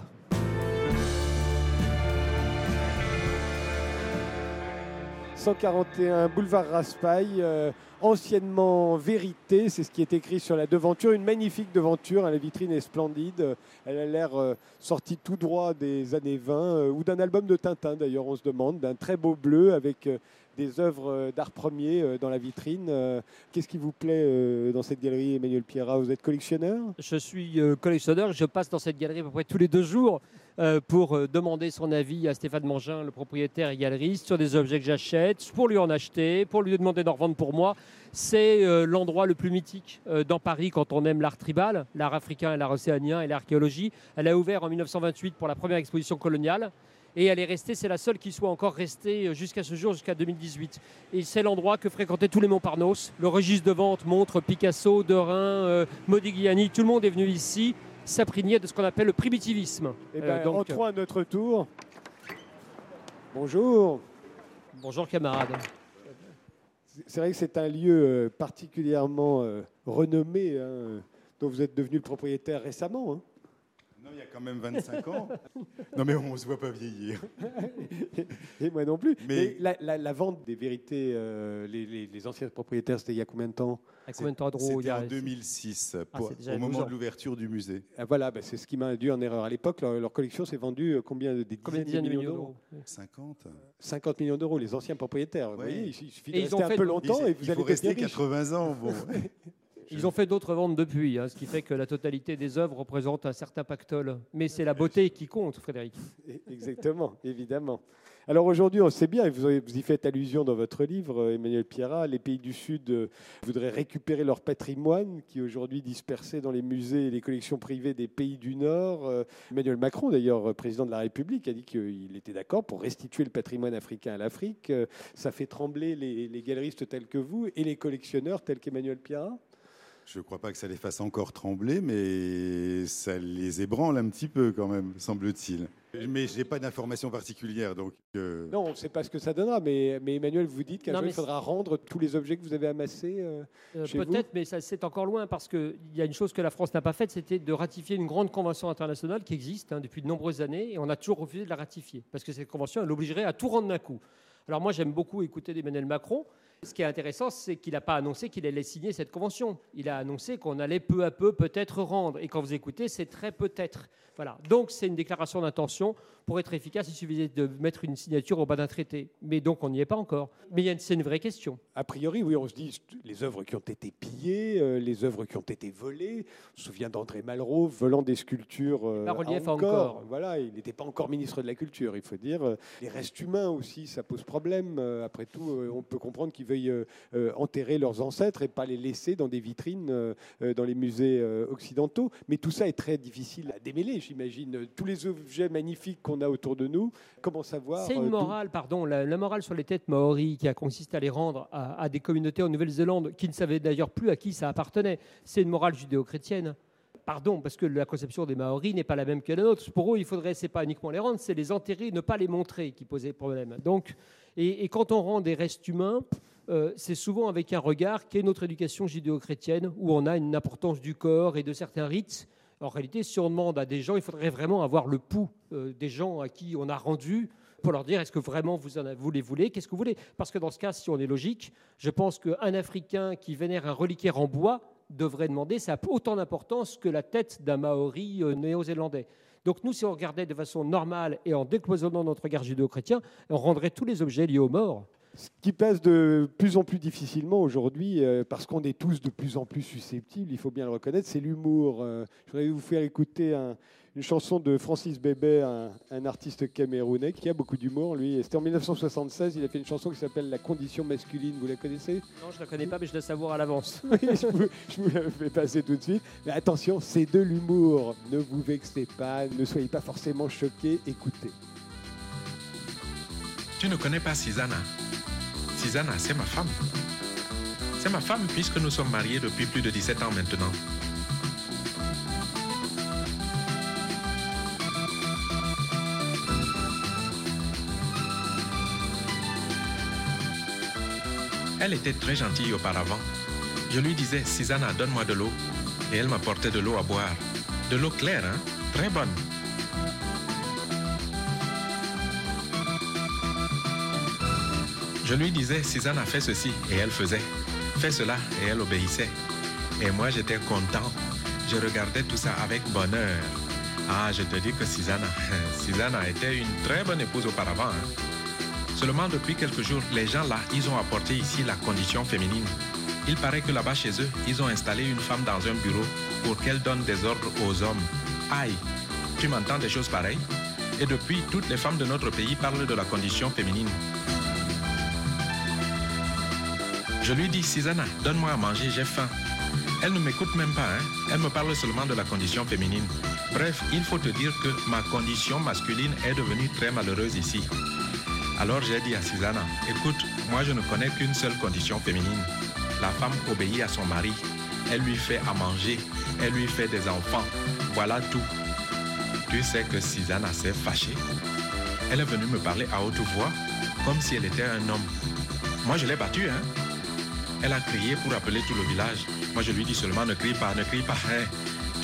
« 141 boulevard Raspail, anciennement Vérité », c'est ce qui est écrit sur la devanture. Une magnifique devanture, la vitrine est splendide. Elle a l'air sortie tout droit des années 20 ou d'un album de Tintin d'ailleurs, on se demande, d'un très beau bleu avec des œuvres d'art premier dans la vitrine. Qu'est-ce qui vous plaît dans cette galerie, Emmanuel Pierrat? Vous êtes collectionneur? Je suis collectionneur. Je passe dans cette galerie à peu près tous les 2 jours pour demander son avis à Stéphane Mangin, le propriétaire et galeriste, sur des objets que j'achète, pour lui en acheter, pour lui demander d'en revendre pour moi. C'est l'endroit le plus mythique dans Paris quand on aime l'art tribal, l'art africain et l'art océanien et l'archéologie. Elle a ouvert en 1928 pour la première exposition coloniale. Et elle est restée, c'est la seule qui soit encore restée jusqu'à ce jour, jusqu'à 2018. Et c'est l'endroit que fréquentaient tous les Montparnasse. Le registre de vente montre Picasso, Derain, Modigliani, tout le monde est venu ici s'imprégner de ce qu'on appelle le primitivisme. Eh ben, entrons à notre tour. Bonjour. Bonjour camarades. C'est vrai que c'est un lieu particulièrement renommé, dont vous êtes devenu le propriétaire récemment. Non, il y a quand même 25 ans. Non, mais on ne se voit pas vieillir. Et moi non plus. Mais la vente des vérités, les anciens propriétaires, c'était il y a combien de temps? À combien de temps C'était en 2006, au moment de l'ouverture du musée. Voilà, c'est ce qui m'a induit en erreur. À l'époque, leur collection s'est vendue combien des dizaines de millions d'euros? 50 millions d'euros, les anciens propriétaires. Vous voyez, il suffit de rester un peu longtemps et vous allez rester 80 ans. Bon. Ils ont fait d'autres ventes depuis, ce qui fait que la totalité des œuvres représente un certain pactole. Mais c'est la beauté qui compte, Frédéric. Exactement, évidemment. Alors aujourd'hui, on sait bien, et vous y faites allusion dans votre livre, Emmanuel Pierrat, les pays du Sud voudraient récupérer leur patrimoine qui est aujourd'hui dispersé dans les musées et les collections privées des pays du Nord. Emmanuel Macron, d'ailleurs, président de la République, a dit qu'il était d'accord pour restituer le patrimoine africain à l'Afrique. Ça fait trembler les galeristes tels que vous et les collectionneurs tels qu'Emmanuel Pierrat? Je ne crois pas que ça les fasse encore trembler, mais ça les ébranle un petit peu quand même, semble-t-il. Mais je n'ai pas d'informations particulières. Donc Non, on ne sait pas ce que ça donnera, mais Emmanuel, vous dites qu'un jour, il faudra rendre tous les objets que vous avez amassés chez vous? Peut-être, mais c'est encore loin, parce qu'il y a une chose que la France n'a pas faite, c'était de ratifier une grande convention internationale qui existe depuis de nombreuses années, et on a toujours refusé de la ratifier, parce que cette convention, elle obligerait à tout rendre d'un coup. Alors moi, j'aime beaucoup écouter Emmanuel Macron. Ce qui est intéressant, c'est qu'il n'a pas annoncé qu'il allait signer cette convention. Il a annoncé qu'on allait peu à peu peut-être rendre. Et quand vous écoutez, c'est très peut-être. Voilà. Donc c'est une déclaration d'intention. Pour être efficace, il suffisait de mettre une signature au bas d'un traité. Mais donc on n'y est pas encore. Mais c'est une vraie question. A priori, oui, on se dit les œuvres qui ont été pillées, les œuvres qui ont été volées. On se souvient d'André Malraux volant des sculptures à Angkor. Voilà, il n'était pas encore ministre de la Culture, il faut dire. Les restes humains aussi, ça pose problème. Après tout, on peut comprendre qu'ils veuillent enterrer leurs ancêtres et pas les laisser dans des vitrines dans les musées occidentaux. Mais tout ça est très difficile à démêler, j'imagine. Tous les objets magnifiques qu'on a autour de nous, comment savoir? C'est une morale, la morale sur les têtes maoris qui a consisté à les rendre à des communautés en Nouvelle-Zélande qui ne savaient d'ailleurs plus à qui ça appartenait. C'est une morale judéo-chrétienne. Pardon, parce que la conception des Maoris n'est pas la même que la nôtre. Pour eux, il faudrait, c'est pas uniquement les rendre, c'est les enterrer, ne pas les montrer qui posait problème. Donc, et quand on rend des restes humains, c'est souvent avec un regard qui est notre éducation judéo-chrétienne, où on a une importance du corps et de certains rites. En réalité, si on demande à des gens, il faudrait vraiment avoir le pouls des gens à qui on a rendu pour leur dire est-ce que vraiment vous les voulez, qu'est-ce que vous voulez? Parce que dans ce cas, si on est logique, je pense qu'un Africain qui vénère un reliquaire en bois devrait demander, ça a autant d'importance que la tête d'un Maori néo-zélandais. Donc nous, si on regardait de façon normale et en décloisonnant notre regard judéo-chrétien, on rendrait tous les objets liés aux morts. Ce qui passe de plus en plus difficilement aujourd'hui, parce qu'on est tous de plus en plus susceptibles, il faut bien le reconnaître, c'est l'humour. Je voudrais vous faire écouter une chanson de Francis Bébé, un artiste camerounais qui a beaucoup d'humour, lui. C'était en 1976, il a fait une chanson qui s'appelle « La condition masculine ». Vous la connaissez? Non, je ne la connais pas, mais je la savoure à l'avance. Oui, je vous la fais passer tout de suite. Mais attention, c'est de l'humour. Ne vous vexez pas, ne soyez pas forcément choqués, écoutez. Tu ne connais pas Susanna? Susanna, c'est ma femme. C'est ma femme puisque nous sommes mariés depuis plus de 17 ans maintenant. Elle était très gentille auparavant. Je lui disais, Susanna, donne-moi de l'eau. Et elle m'apportait de l'eau à boire. De l'eau claire, hein? Très bonne. Je lui disais, Susanna, fais ceci, et elle faisait. Fais cela, et elle obéissait. Et moi, j'étais content. Je regardais tout ça avec bonheur. Ah, je te dis que Susanna était une très bonne épouse auparavant. Hein. Seulement, depuis quelques jours, les gens là, ils ont apporté ici la condition féminine. Il paraît que là-bas chez eux, ils ont installé une femme dans un bureau pour qu'elle donne des ordres aux hommes. Aïe, tu m'entends des choses pareilles? Et depuis, toutes les femmes de notre pays parlent de la condition féminine. Je lui dis, Susanna, donne-moi à manger, j'ai faim. Elle ne m'écoute même pas, hein. Elle me parle seulement de la condition féminine. Bref, il faut te dire que ma condition masculine est devenue très malheureuse ici. Alors j'ai dit à Susanna, écoute, moi je ne connais qu'une seule condition féminine. La femme obéit à son mari. Elle lui fait à manger. Elle lui fait des enfants. Voilà tout. Tu sais que Susanna s'est fâchée. Elle est venue me parler à haute voix, comme si elle était un homme. Moi je l'ai battue, hein. Elle a crié pour appeler tout le village. Moi, je lui dis seulement, ne crie pas, hein.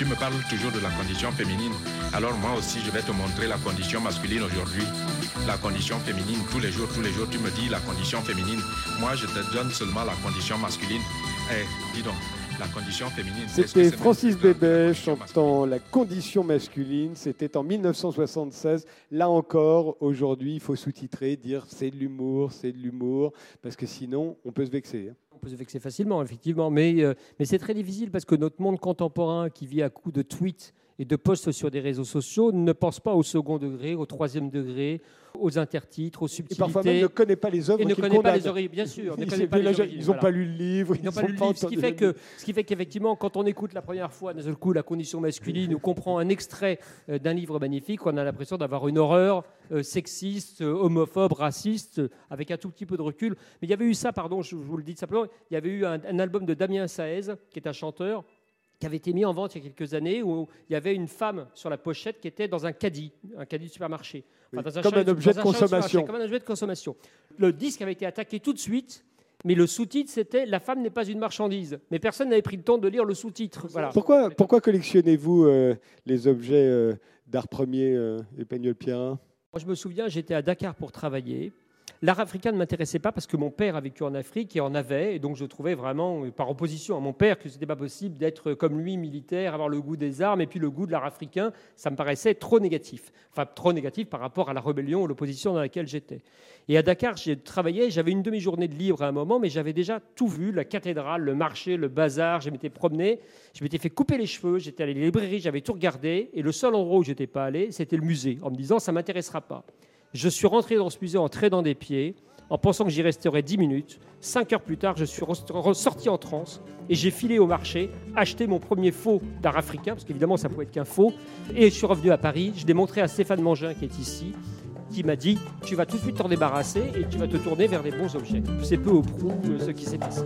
tu me parles toujours de la condition féminine. Alors moi aussi, je vais te montrer la condition masculine aujourd'hui. La condition féminine, tous les jours, tu me dis la condition féminine. Moi, je te donne seulement la condition masculine. Dis donc, la condition féminine... C'était Francis Bébé chantant la condition masculine. C'était en 1976. Là encore, aujourd'hui, il faut sous-titrer, dire c'est de l'humour, parce que sinon, on peut se vexer. On peut se vexer facilement, effectivement, mais c'est très difficile parce que notre monde contemporain qui vit à coups de tweets et de posts sur des réseaux sociaux ne pense pas au second degré, au troisième degré, aux intertitres, aux subtilités. Et parfois même ne connaît pas les œuvres qu'il condamne. Ne connaît pas les origines, bien sûr. Ils n'ont pas lu le livre. Ils n'ont pas lu le livre, ce qui fait qu'effectivement, quand on écoute la première fois, d'un seul coup, la condition masculine, ou qu'on prend un extrait d'un livre magnifique, on a l'impression d'avoir une horreur sexiste, homophobe, raciste, avec un tout petit peu de recul. Mais il y avait eu ça, pardon, je vous le dis simplement, il y avait eu un album de Damien Saez, qui est un chanteur, qui avait été mis en vente il y a quelques années, où il y avait une femme sur la pochette qui était dans un caddie de supermarché. Enfin, comme un objet de consommation. Comme un objet de consommation. Le disque avait été attaqué tout de suite, mais le sous-titre, c'était « La femme n'est pas une marchandise ». Mais personne n'avait pris le temps de lire le sous-titre. Voilà. Pourquoi collectionnez-vous les objets d'art premier et Pagnol-Pierrin ? Moi, je me souviens, j'étais à Dakar pour travailler. L'art africain ne m'intéressait pas parce que mon père a vécu en Afrique et en avait, et donc je trouvais vraiment, par opposition à mon père, que ce n'était pas possible d'être comme lui, militaire, avoir le goût des armes et puis le goût de l'art africain. Ça me paraissait trop négatif. Enfin, trop négatif par rapport à la rébellion ou l'opposition dans laquelle j'étais. Et à Dakar, j'ai travaillé, j'avais une demi-journée de libre à un moment, mais j'avais déjà tout vu, la cathédrale, le marché, le bazar, je m'étais promené, je m'étais fait couper les cheveux, j'étais allé à la librairie, j'avais tout regardé, et le seul endroit où je n'étais pas allé, c'était le musée, en me disant, ça ne m'intéressera pas. Je suis rentré dans ce musée en traînant des pieds, en pensant que j'y resterais 10 minutes. 5 heures plus tard, je suis ressorti en transe et j'ai filé au marché, acheté mon premier faux d'art africain, parce qu'évidemment, ça pouvait être qu'un faux. Et je suis revenu à Paris. Je l'ai montré à Stéphane Mangin, qui est ici, qui m'a dit « Tu vas tout de suite t'en débarrasser et tu vas te tourner vers des bons objets. » C'est peu ou prou ce qui s'est passé.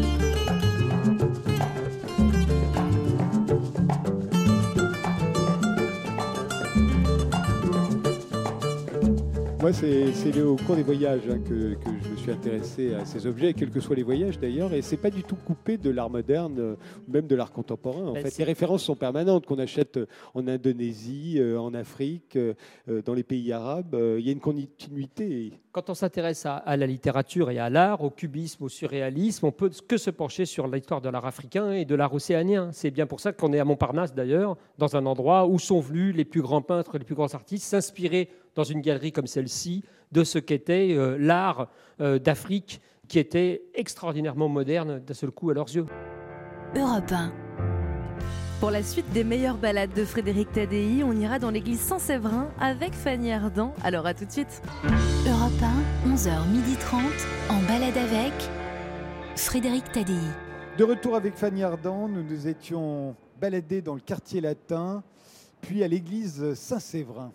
Moi, c'est au cours des voyages que je me suis intéressé à ces objets, quels que soient les voyages d'ailleurs, et c'est pas du tout coupé de l'art moderne, même de l'art contemporain. En fait, les références sont permanentes, qu'on achète en Indonésie, en Afrique, dans les pays arabes. Il y a une continuité. Quand on s'intéresse à la littérature et à l'art, au cubisme, au surréalisme, on peut que se pencher sur l'histoire de l'art africain et de l'art océanien. C'est bien pour ça qu'on est à Montparnasse d'ailleurs, dans un endroit où sont venus les plus grands peintres, les plus grands artistes s'inspirer dans une galerie comme celle-ci de ce qu'était l'art d'Afrique, qui était extraordinairement moderne d'un seul coup à leurs yeux. Europe 1. Pour la suite des meilleures balades de Frédéric Tadei, on ira dans l'église Saint-Séverin avec Fanny Ardant. Alors à tout de suite. Europe 1, 11h30, en balade avec Frédéric Tadei. De retour avec Fanny Ardant, nous nous étions baladés dans le quartier latin, puis à l'église Saint-Séverin.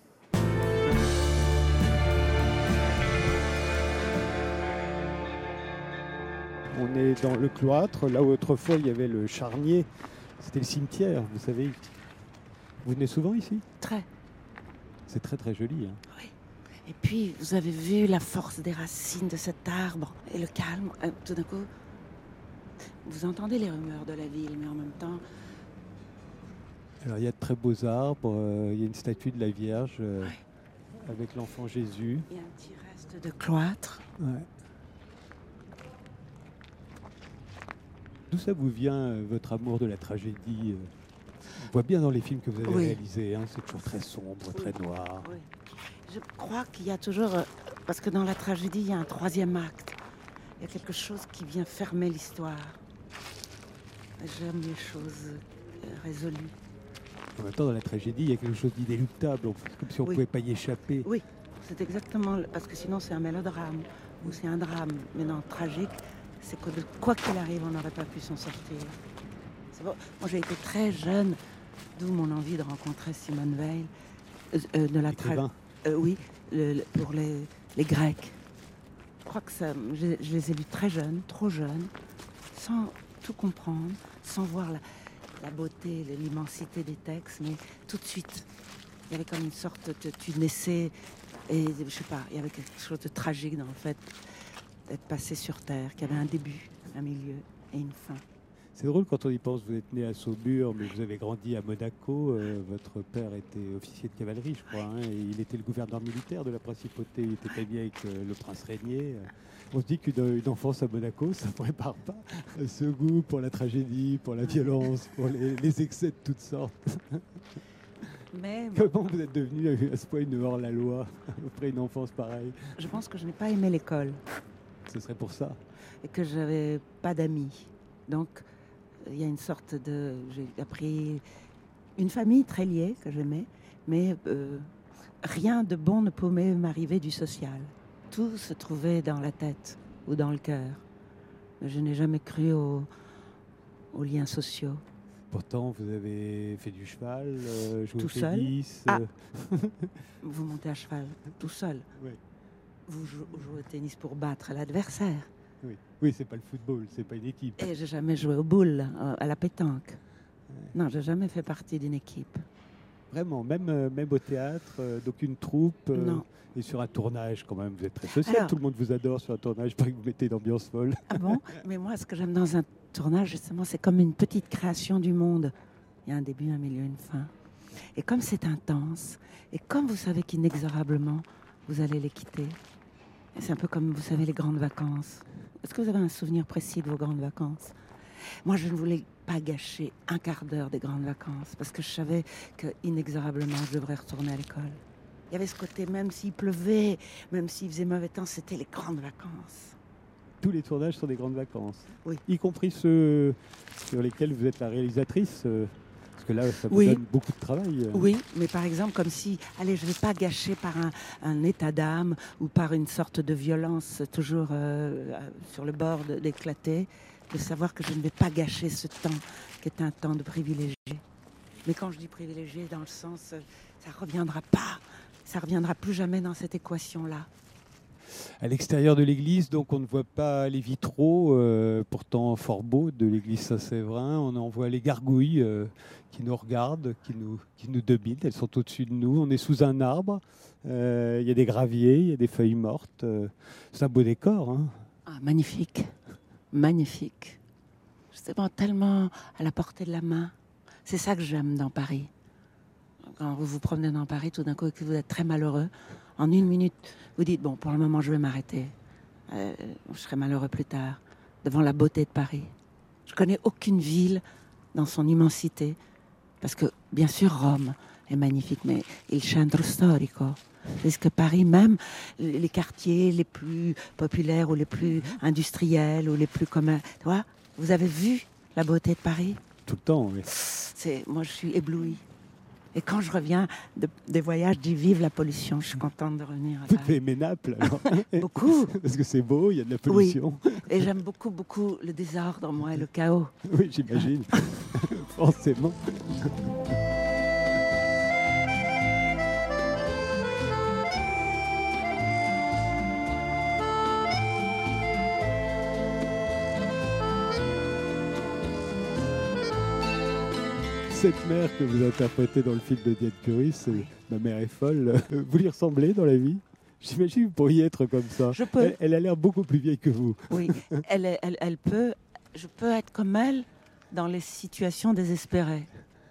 On est dans le cloître, là où autrefois il y avait le charnier. C'était le cimetière, vous savez. Vous venez souvent ici ? Très. C'est très très joli. Hein. Oui. Et puis, vous avez vu la force des racines de cet arbre et le calme. Tout d'un coup, vous entendez les rumeurs de la ville, mais en même temps... Alors, il y a de très beaux arbres. Il y a une statue de la Vierge avec l'enfant Jésus. Il y a un petit reste de cloître. Ouais. D'où ça vous vient, votre amour de la tragédie On voit bien dans les films que vous avez réalisés, hein, c'est toujours très sombre, très noir. Oui. Je crois qu'il y a toujours... parce que dans la tragédie, il y a un troisième acte. Il y a quelque chose qui vient fermer l'histoire. J'aime les choses résolues. En même temps, dans la tragédie, il y a quelque chose d'inéluctable, comme si on ne pouvait pas y échapper. Oui, c'est exactement... Parce que sinon, c'est un mélodrame ou c'est un drame. Mais non, tragique... c'est que de quoi qu'il arrive, on n'aurait pas pu s'en sortir. C'est bon. Moi, j'ai été très jeune, d'où mon envie de rencontrer Simone Weil, de la oui, pour les Grecs. Je crois que ça, je les ai lus très jeunes, trop jeunes, sans tout comprendre, sans voir la beauté, l'immensité des textes, mais tout de suite, il y avait comme une sorte de... Tu naissais, et je sais pas, il y avait quelque chose de tragique dans le fait d'être passé sur Terre, qui avait un début, un milieu et une fin. C'est drôle quand on y pense, vous êtes né à Saumur, mais vous avez grandi à Monaco. Votre père était officier de cavalerie, je crois, hein, et il était le gouverneur militaire de la principauté. Il était ami avec le prince Régnier. On se dit qu'une enfance à Monaco, ça ne prépare pas ce goût pour la tragédie, pour la violence, pour les excès de toutes sortes. Mais comment vous êtes devenu à ce point une hors-la-loi après une enfance pareille? Je pense que je n'ai pas aimé l'école. Ce serait pour ça. Et que je n'avais pas d'amis. Donc, il y a une sorte de... J'ai appris une famille très liée que j'aimais, mais rien de bon ne pouvait m'arriver du social. Tout se trouvait dans la tête ou dans le cœur. Je n'ai jamais cru aux liens sociaux. Pourtant, vous avez fait du cheval, joué tout au tennis. Vous montez à cheval tout seul. Oui. Vous jouez au tennis pour battre l'adversaire. Oui, c'est pas le football, c'est pas une équipe. Et j'ai jamais joué aux boules, à la pétanque. Ouais. Non, j'ai jamais fait partie d'une équipe. Vraiment, même au théâtre, d'aucune troupe. Non. Et sur un tournage, quand même, vous êtes très social. Alors, tout le monde vous adore sur un tournage, pas que vous mettez une ambiance folle. Ah bon? Mais moi, ce que j'aime dans un tournage, justement, c'est comme une petite création du monde. Il y a un début, un milieu, une fin. Et comme c'est intense, et comme vous savez qu'inexorablement, vous allez les quitter, c'est un peu comme, vous savez, les grandes vacances. Est-ce que vous avez un souvenir précis de vos grandes vacances? Moi, je ne voulais pas gâcher un quart d'heure des grandes vacances parce que je savais qu'inexorablement, je devrais retourner à l'école. Il y avait ce côté, même s'il pleuvait, même s'il faisait mauvais temps, c'était les grandes vacances. Tous les tournages sont des grandes vacances. Oui. Y compris ceux sur lesquels vous êtes la réalisatrice parce que là, ça vous donne beaucoup de travail. Oui, mais par exemple, comme si, allez, je ne vais pas gâcher par un état d'âme ou par une sorte de violence toujours sur le bord d'éclater, de savoir que je ne vais pas gâcher ce temps qui est un temps de privilégié. Mais quand je dis privilégié, dans le sens, ça ne reviendra pas. Ça ne reviendra plus jamais dans cette équation-là. À l'extérieur de l'église, donc on ne voit pas les vitraux, pourtant fort beaux, de l'église Saint-Séverin. On en voit les gargouilles qui nous regardent, qui nous dominent. Elles sont au-dessus de nous. On est sous un arbre. Il y a des graviers, il y a des feuilles mortes. C'est un beau décor. Hein. Ah, magnifique. Magnifique. Justement, tellement à la portée de la main. C'est ça que j'aime dans Paris. Quand vous vous promenez dans Paris, tout d'un coup, vous êtes très malheureux. En une minute, vous dites, bon, pour le moment, je vais m'arrêter. Je serai malheureux plus tard, devant la beauté de Paris. Je connais aucune ville dans son immensité. Parce que, bien sûr, Rome est magnifique, mais il centro storico. Parce que Paris, même les quartiers les plus populaires ou les plus industriels ou les plus communs, tu vois, vous avez vu la beauté de Paris? Tout le temps, oui. Moi, je suis éblouie. Et quand je reviens des voyages, je dis vive la pollution. Je suis contente de revenir à Paris. Vous aimez Naples, alors? Beaucoup. Parce que c'est beau, il y a de la pollution. Oui. Et j'aime beaucoup, beaucoup le désordre, moi, et le chaos. Oui, j'imagine. Forcément. Cette mère que vous interprétez dans le film de Diane Curie, c'est Ma mère est folle. Vous lui ressemblez dans la vie? J'imagine que vous pourriez être comme ça. Je peux. Elle a l'air beaucoup plus vieille que vous. Oui, elle peut. Je peux être comme elle dans les situations désespérées.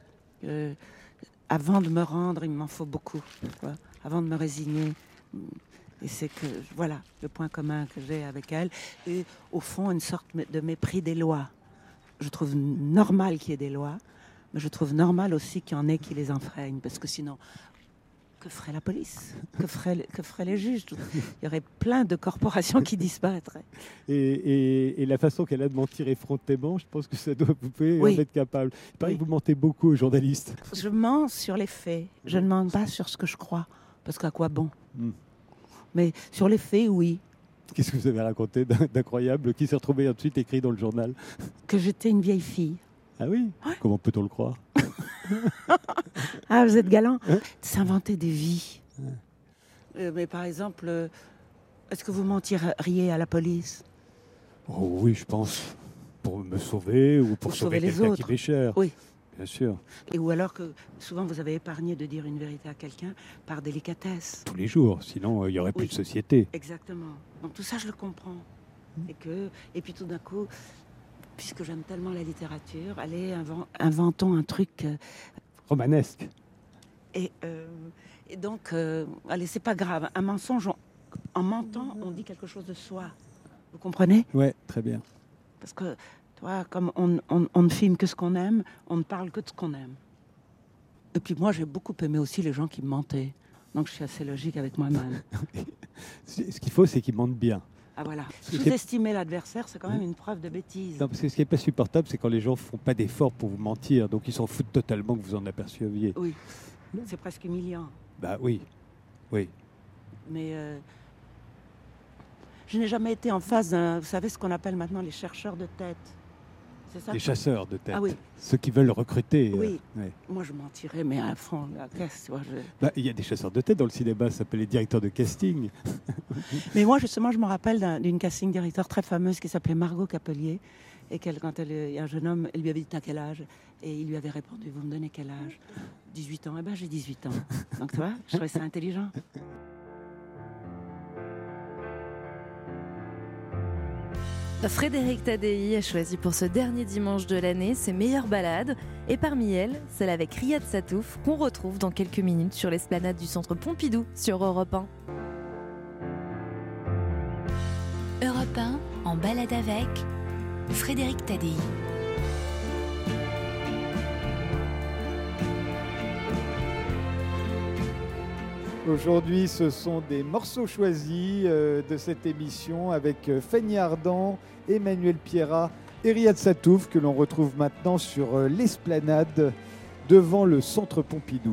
Avant de me rendre, il m'en faut beaucoup. Quoi. Avant de me résigner. Et c'est que, voilà, le point commun que j'ai avec elle. Et au fond, une sorte de mépris des lois. Je trouve normal qu'il y ait des lois. Mais je trouve normal aussi qu'il y en ait qui les enfreignent, parce que sinon, que ferait la police? Que feraient les juges? Il y aurait plein de corporations qui disparaîtraient. Et la façon qu'elle a de mentir effrontément, je pense que ça doit vous pouvez en être capable. Il paraît que vous mentez beaucoup aux journalistes. Je mens sur les faits. Je ne mens pas sur ce que je crois, parce qu'à quoi bon? Mais sur les faits, oui. Qu'est-ce que vous avez raconté d'incroyable qui s'est retrouvé ensuite écrit dans le journal? Que j'étais une vieille fille. Ah oui? Ouais. Comment peut-on le croire? Ah, vous êtes galant. S'inventer des vies. Mais par exemple, est-ce que vous mentiriez à la police? Oh oui, je pense. Pour me sauver ou pour sauver quelqu'un qui m'est cher. Oui. Bien sûr. Et ou alors que souvent vous avez épargné de dire une vérité à quelqu'un par délicatesse. Tous les jours, sinon il n'y aurait plus de société. Exactement. Donc tout ça, je le comprends. Et puis tout d'un coup, puisque j'aime tellement la littérature, allez, inventons un truc... romanesque. Et donc, allez, c'est pas grave. Un mensonge, en mentant, on dit quelque chose de soi. Vous comprenez ? Ouais, très bien. Parce que, toi, comme on ne filme que ce qu'on aime, on ne parle que de ce qu'on aime. Et puis moi, j'ai beaucoup aimé aussi les gens qui me mentaient. Donc je suis assez logique avec moi-même. Ce qu'il faut, c'est qu'ils mentent bien. Ah voilà. Sous-estimer l'adversaire, c'est quand même une preuve de bêtise. Non, parce que ce qui n'est pas supportable, c'est quand les gens ne font pas d'efforts pour vous mentir. Donc ils s'en foutent totalement que vous en aperceviez. Oui, c'est presque humiliant. Bah oui, oui. Mais je n'ai jamais été en face d'un... Vous savez ce qu'on appelle maintenant les chercheurs de tête. C'est ça, les chasseurs de tête. Ah oui. Ceux qui veulent recruter. Oui. Ouais. Moi, je mentirais, mais à fond, la caisse. Il y a des chasseurs de tête dans le cinéma, ça s'appelle les directeurs de casting. Mais moi, justement, je me rappelle d'une casting directeur très fameuse qui s'appelait Margot Capelier. Et quand il y a un jeune homme, elle lui avait dit « T'as quel âge ?» Et il lui avait répondu « Vous me donnez quel âge ?» 18 ans. Eh bien, j'ai 18 ans. Donc, tu vois, je trouvais ça intelligent. Frédéric Tadei a choisi pour ce dernier dimanche de l'année ses meilleures balades. Et parmi elles, celle avec Riyad Sattouf, qu'on retrouve dans quelques minutes sur l'esplanade du Centre Pompidou sur Europe 1. Europe 1, en balade avec Frédéric Tadei. Aujourd'hui, ce sont des morceaux choisis de cette émission avec Fanny Ardant, Emmanuel Pierrat et Riyad Sattouf que l'on retrouve maintenant sur l'esplanade devant le Centre Pompidou.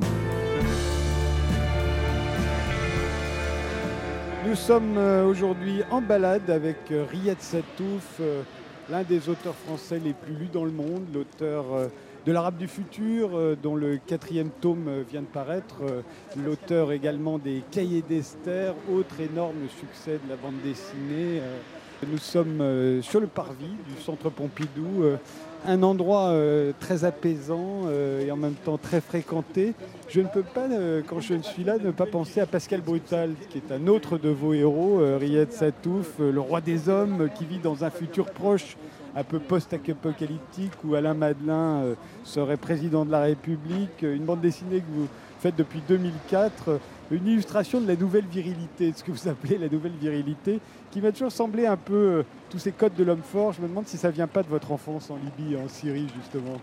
Nous sommes aujourd'hui en balade avec Riyad Sattouf, l'un des auteurs français les plus lus dans le monde, l'auteur de l'Arabe du futur, dont le 4e tome vient de paraître, l'auteur également des Cahiers d'Esther, autre énorme succès de la bande dessinée. Nous sommes sur le parvis du Centre Pompidou, un endroit très apaisant et en même temps très fréquenté. Je ne peux pas, quand je suis là, ne pas penser à Pascal Brutal, qui est un autre de vos héros, Riyad Sattouf, le roi des hommes, qui vit dans un futur proche, un peu post-apocalyptique, où Alain Madelin serait président de la République, une bande dessinée que vous faites depuis 2004, une illustration de la nouvelle virilité, de ce que vous appelez la nouvelle virilité, qui m'a toujours semblé un peu tous ces codes de l'homme fort. Je me demande si ça ne vient pas de votre enfance en Libye, en Syrie, justement.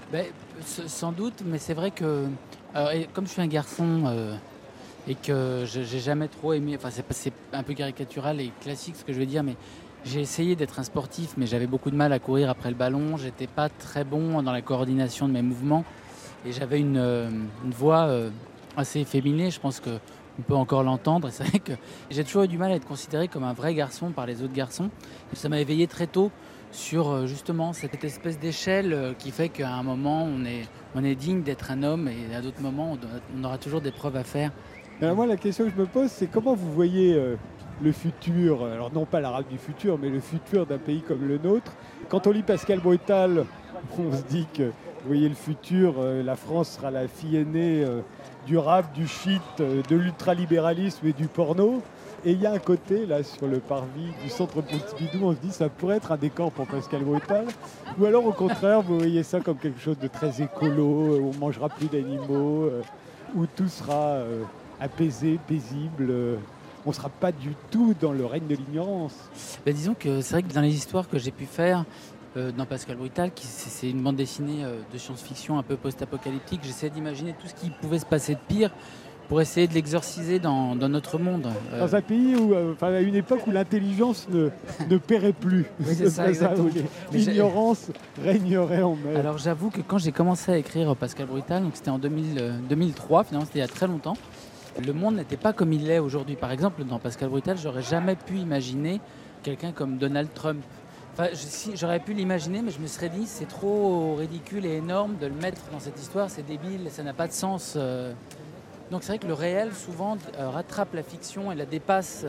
Sans doute, mais c'est vrai que, comme je suis un garçon et que j'ai jamais trop aimé, enfin c'est un peu caricatural et classique ce que je veux dire, mais j'ai essayé d'être un sportif, mais j'avais beaucoup de mal à courir après le ballon. J'étais pas très bon dans la coordination de mes mouvements et j'avais une voix assez efféminée. Je pense qu'on peut encore l'entendre. Et c'est vrai que j'ai toujours eu du mal à être considéré comme un vrai garçon par les autres garçons. Et ça m'a éveillé très tôt sur justement cette espèce d'échelle qui fait qu'à un moment on est digne d'être un homme et à d'autres moments on aura toujours des preuves à faire. Alors moi, la question que je me pose, c'est comment vous voyez le futur, alors non pas l'Arabe du futur, mais le futur d'un pays comme le nôtre. Quand on lit Pascal Brutal, on se dit que, vous voyez, le futur, la France sera la fille aînée du rap, du shit, de l'ultralibéralisme et du porno. Et il y a un côté, là, sur le parvis du Centre Pompidou, on se dit ça pourrait être un décor pour Pascal Brutal. Ou alors, au contraire, vous voyez ça comme quelque chose de très écolo, où on mangera plus d'animaux, où tout sera apaisé, paisible. On ne sera pas du tout dans le règne de l'ignorance. Disons que c'est vrai que dans les histoires que j'ai pu faire dans Pascal Brutal, c'est une bande dessinée de science-fiction un peu post-apocalyptique, j'essaie d'imaginer tout ce qui pouvait se passer de pire pour essayer de l'exorciser dans notre monde. Dans un pays où, à une époque où l'intelligence ne paierait plus. Oui, c'est ça, exactement. L'ignorance régnerait en mer. Alors j'avoue que quand j'ai commencé à écrire Pascal Brutal, donc c'était en 2003, finalement c'était il y a très longtemps, le monde n'était pas comme il l'est aujourd'hui. Par exemple, dans Pascal Brutal, j'aurais jamais pu imaginer quelqu'un comme Donald Trump. Enfin, j'aurais pu l'imaginer, mais je me serais dit c'est trop ridicule et énorme de le mettre dans cette histoire, c'est débile, ça n'a pas de sens. Donc c'est vrai que le réel, souvent, rattrape la fiction et la dépasse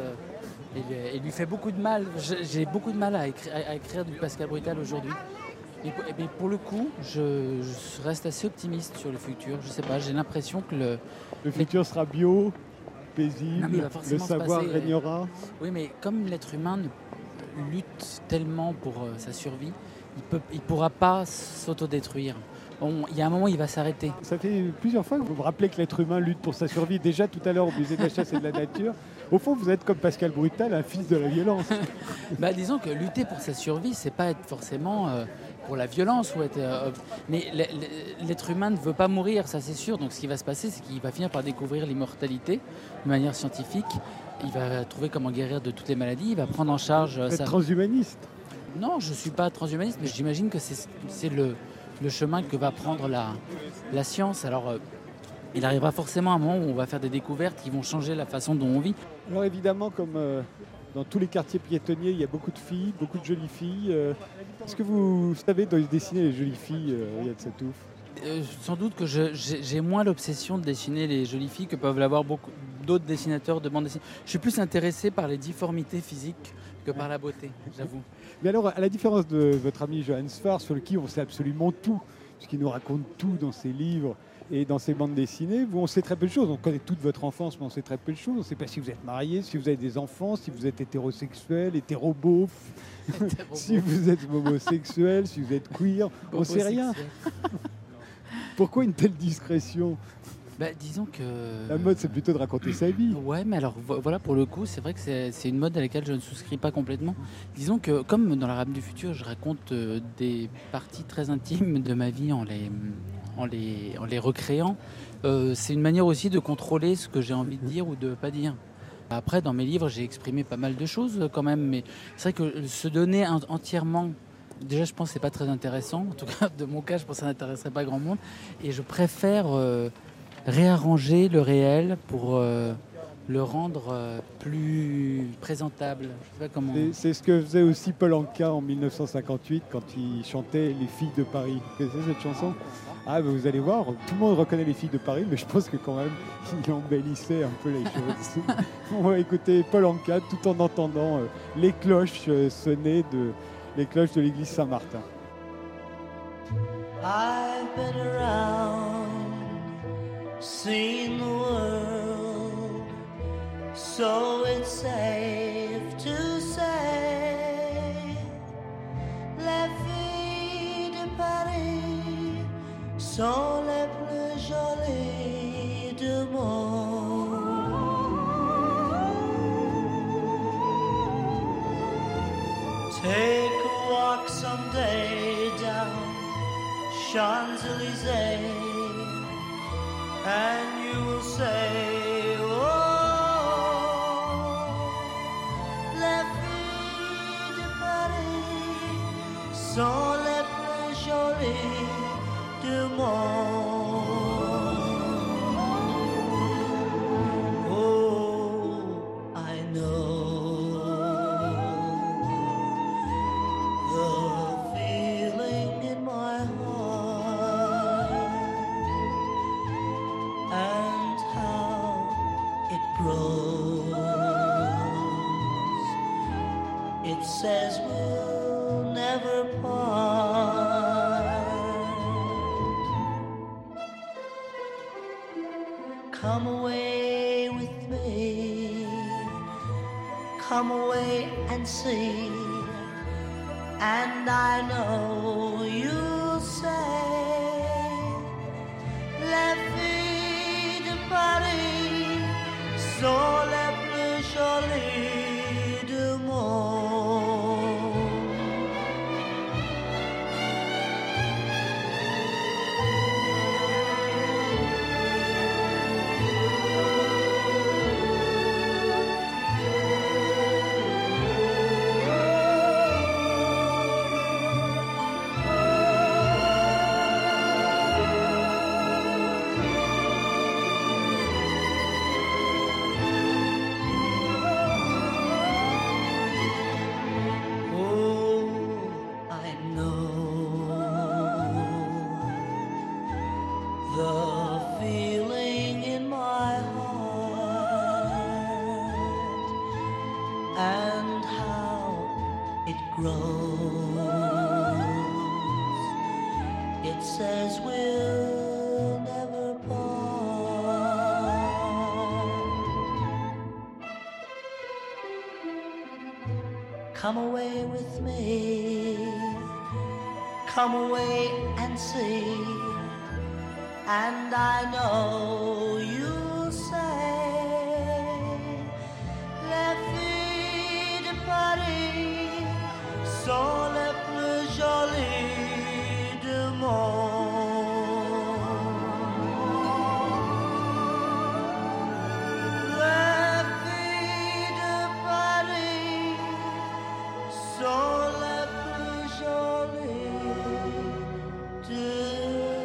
et lui fait beaucoup de mal. J'ai beaucoup de mal à écrire du Pascal Brutal aujourd'hui. Mais pour le coup, je reste assez optimiste sur le futur. Je sais pas, j'ai l'impression que le futur sera bio, paisible, le savoir régnera. Oui, mais comme l'être humain lutte tellement pour sa survie, il pourra pas s'autodétruire. Il y a un moment, il va s'arrêter. Ça fait plusieurs fois que vous me rappelez que l'être humain lutte pour sa survie. Déjà tout à l'heure au musée de la chasse et de la nature. Au fond, vous êtes comme Pascal Brutal, un fils de la violence. Disons que lutter pour sa survie, c'est pas être forcément pour la violence. Mais l'être humain ne veut pas mourir, ça c'est sûr. Donc ce qui va se passer, c'est qu'il va finir par découvrir l'immortalité de manière scientifique. Il va trouver comment guérir de toutes les maladies. Il va prendre en charge... Vous êtes transhumaniste? Non, je ne suis pas transhumaniste, mais j'imagine que c'est le chemin que va prendre la science. Alors, il arrivera forcément un moment où on va faire des découvertes qui vont changer la façon dont on vit. Alors évidemment, comme dans tous les quartiers piétonniers, il y a beaucoup de filles, beaucoup de jolies filles. Est-ce que vous savez dessiner les jolies filles, Riyad Sattouf? Sans doute que j'ai moins l'obsession de dessiner les jolies filles que peuvent l'avoir beaucoup d'autres dessinateurs de bande dessinée. Je suis plus intéressé par les difformités physiques que par la beauté, j'avoue. Mais alors, à la différence de votre ami Johannes Farr, sur qui on sait absolument tout, puisqu'il nous raconte tout dans ses livres et dans ses bandes dessinées, vous, on sait très peu de choses. On connaît toute votre enfance, mais on sait très peu de choses. On ne sait pas si vous êtes marié, si vous avez des enfants, si vous êtes hétérosexuel, hétérobeau, si vous êtes homosexuel, si vous êtes queer. On ne sait rien. Pourquoi une telle discrétion? Disons que... La mode, c'est plutôt de raconter sa vie. Ouais, mais alors voilà, pour le coup, c'est vrai que c'est une mode à laquelle je ne souscris pas complètement. Disons que, comme dans La Rame du futur, je raconte des parties très intimes de ma vie en les recréant, c'est une manière aussi de contrôler ce que j'ai envie de dire ou de ne pas dire. Après, dans mes livres, j'ai exprimé pas mal de choses quand même, mais c'est vrai que se donner entièrement... Déjà, je pense que ce n'est pas très intéressant. En tout cas, de mon cas, je pense que ça n'intéresserait pas grand monde. Et je préfère réarranger le réel pour le rendre plus présentable. Je sais pas comment... C'est ce que faisait aussi Paul Anka en 1958 quand il chantait Les filles de Paris. Vous connaissez cette chanson? Vous allez voir, tout le monde reconnaît Les filles de Paris, mais je pense que quand même, il embellissait un peu les choses. On va écouter Paul Anka tout en entendant les cloches sonner les cloches de l'église Saint-Martin. I've been around, seen the world, so it's safe to say, les filles de Paris sont les plus jolies du monde. Take a walk someday down Champs-Élysées and you will say, oh, les filles de Paris sont les plus jolies du monde. Oh, I know the feeling in my heart and how it grows. It says we'll never part. Come away with me, come away and see. And I know you'll say, les filles de Paris sont les plus jolies du monde. It says we'll never part. come away with me. Come away and see. And I know you'll say, les filles de Paris sont les plus jolies du monde. Les filles de Paris sont les plus jolies du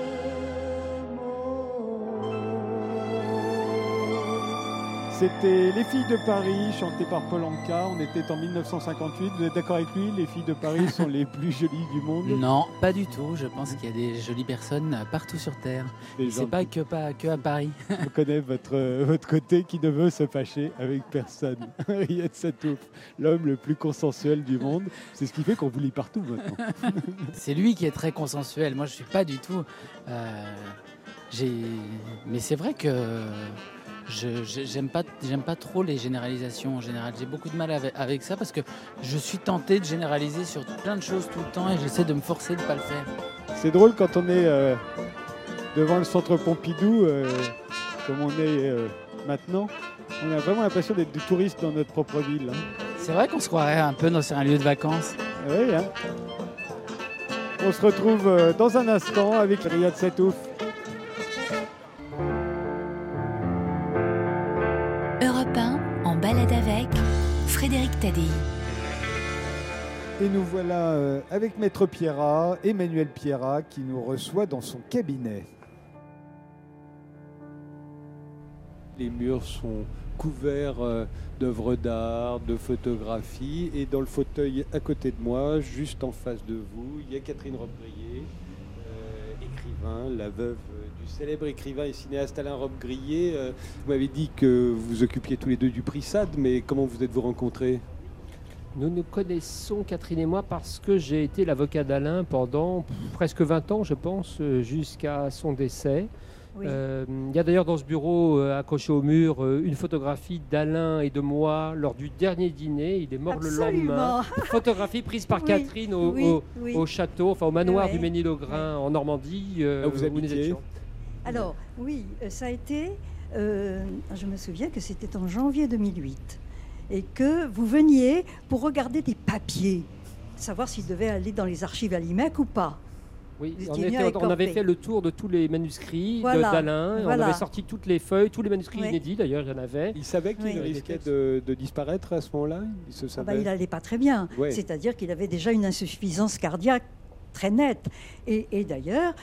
C'était Les filles de Paris, chantées par Paul Anka. On était en 1958. Vous êtes d'accord avec lui? Les filles de Paris sont les plus jolies du monde? Non, pas du tout. Je pense qu'il y a des jolies personnes partout sur Terre. C'est pas que à Paris. Je connais votre côté qui ne veut se fâcher avec personne. Riyad Sattouf, l'homme le plus consensuel du monde. C'est ce qui fait qu'on vous lit partout maintenant. C'est lui qui est très consensuel. Moi, je suis pas du tout. Mais c'est vrai que j'aime pas trop les généralisations en général. J'ai beaucoup de mal avec ça parce que je suis tenté de généraliser sur plein de choses tout le temps et j'essaie de me forcer de ne pas le faire. C'est drôle quand on est devant le centre Pompidou, comme on est maintenant. On a vraiment l'impression d'être des touristes dans notre propre ville. Hein. C'est vrai qu'on se croirait un peu dans un lieu de vacances. Oui, hein. On se retrouve dans un instant avec Riyad Sattouf. Europe 1, en balade avec Frédéric Tadei. Et nous voilà avec Maître Pierrat, Emmanuel Pierrat, qui nous reçoit dans son cabinet. Les murs sont couverts d'œuvres d'art, de photographies. Et dans le fauteuil à côté de moi, juste en face de vous, il y a Catherine Robbe-Grillet, écrivain, la veuve du célèbre écrivain et cinéaste Alain Robbe-Grillet. Vous m'avez dit que vous occupiez tous les deux du prix SAD, mais comment vous êtes-vous rencontrés ? Nous nous connaissons, Catherine et moi, parce que j'ai été l'avocat d'Alain pendant presque 20 ans, je pense, jusqu'à son décès. Oui. Il y a d'ailleurs dans ce bureau, accroché au mur, une photographie d'Alain et de moi lors du dernier dîner. Il est mort Absolument. le lendemain. Photographie prise par Oui, Catherine au château, enfin au manoir du Mesnil-Augrin en Normandie. Vous habitiez ? Alors, oui, ça a été... je me souviens que c'était en janvier 2008 et que vous veniez pour regarder des papiers, savoir s'ils devaient aller dans les archives à l'IMEC ou pas. Oui, on avait fait le tour de tous les manuscrits d'Alain. Voilà. On avait sorti toutes les feuilles, tous les manuscrits inédits d'ailleurs, il y en avait. Il savait qu'il risquait de disparaître à ce moment-là? Il n'allait pas très bien. Ouais. C'est-à-dire qu'il avait déjà une insuffisance cardiaque très nette. Et d'ailleurs,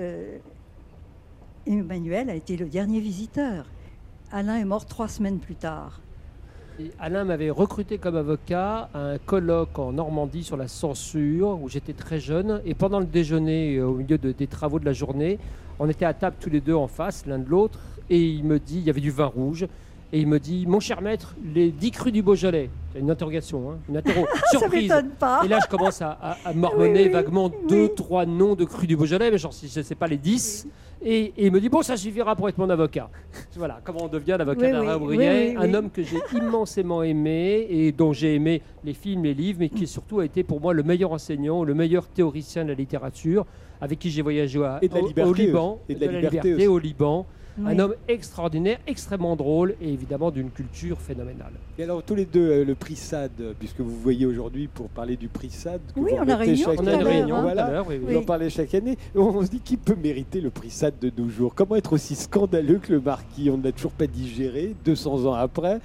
Emmanuel a été le dernier visiteur. Alain est mort 3 semaines plus tard. Et Alain m'avait recruté comme avocat à un colloque en Normandie sur la censure, où j'étais très jeune. Et pendant le déjeuner, au milieu des travaux de la journée, on était à table tous les deux en face, l'un de l'autre. Et il me dit, il y avait du vin rouge. Et il me dit, mon cher maître, les 10 crus du Beaujolais. C'est une interrogation, une surprise. Ça m'étonne pas. Et là, je commence à mormonner vaguement 2-3 noms de crus du Beaujolais, mais genre, si je ne sais pas les 10. Oui. Et il me dit, bon, ça suffira pour être mon avocat. Voilà, comment on devient l'avocat d'Alain Robbe-Grillet. Un homme que j'ai immensément aimé et dont j'ai aimé les films, les livres, mais qui surtout a été pour moi le meilleur enseignant, le meilleur théoricien de la littérature, avec qui j'ai voyagé au Liban, et de la liberté au Liban. Oui. Un homme extraordinaire, extrêmement drôle et évidemment d'une culture phénoménale. Et alors tous les deux, le prix SAD, puisque vous voyez aujourd'hui pour parler du prix SAD, que oui, vous on a une réunion, voilà, vous en parlez chaque année. On se dit qui peut mériter le prix SAD de nos jours? Comment être aussi scandaleux que le marquis? On ne l'a toujours pas digéré 200 ans après.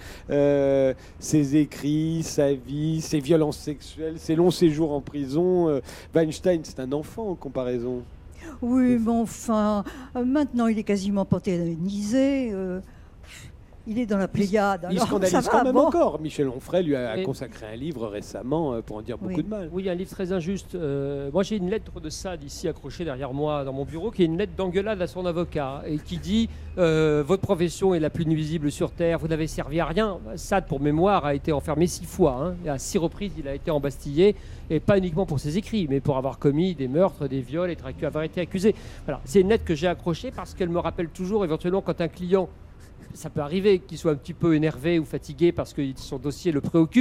Ses écrits, sa vie, ses violences sexuelles, ses longs séjours en prison. Weinstein, c'est un enfant en comparaison. Oui, mais enfin, maintenant il est quasiment panthéonisé. Il est dans la Pléiade. Il scandalise quand même encore. Michel Onfray lui a consacré un livre récemment pour en dire beaucoup de mal. Oui, un livre très injuste. Moi, j'ai une lettre de Sade ici accrochée derrière moi dans mon bureau, qui est une lettre d'engueulade à son avocat et qui dit votre profession est la plus nuisible sur Terre, vous n'avez servi à rien. Sade, pour mémoire, a été enfermé 6 fois. Et à 6 reprises, il a été embastillé, et pas uniquement pour ses écrits, mais pour avoir commis des meurtres, des viols, et avoir été accusé. Voilà. C'est une lettre que j'ai accrochée parce qu'elle me rappelle toujours, éventuellement, quand un client, ça peut arriver qu'il soit un petit peu énervé ou fatigué parce que son dossier le préoccupe,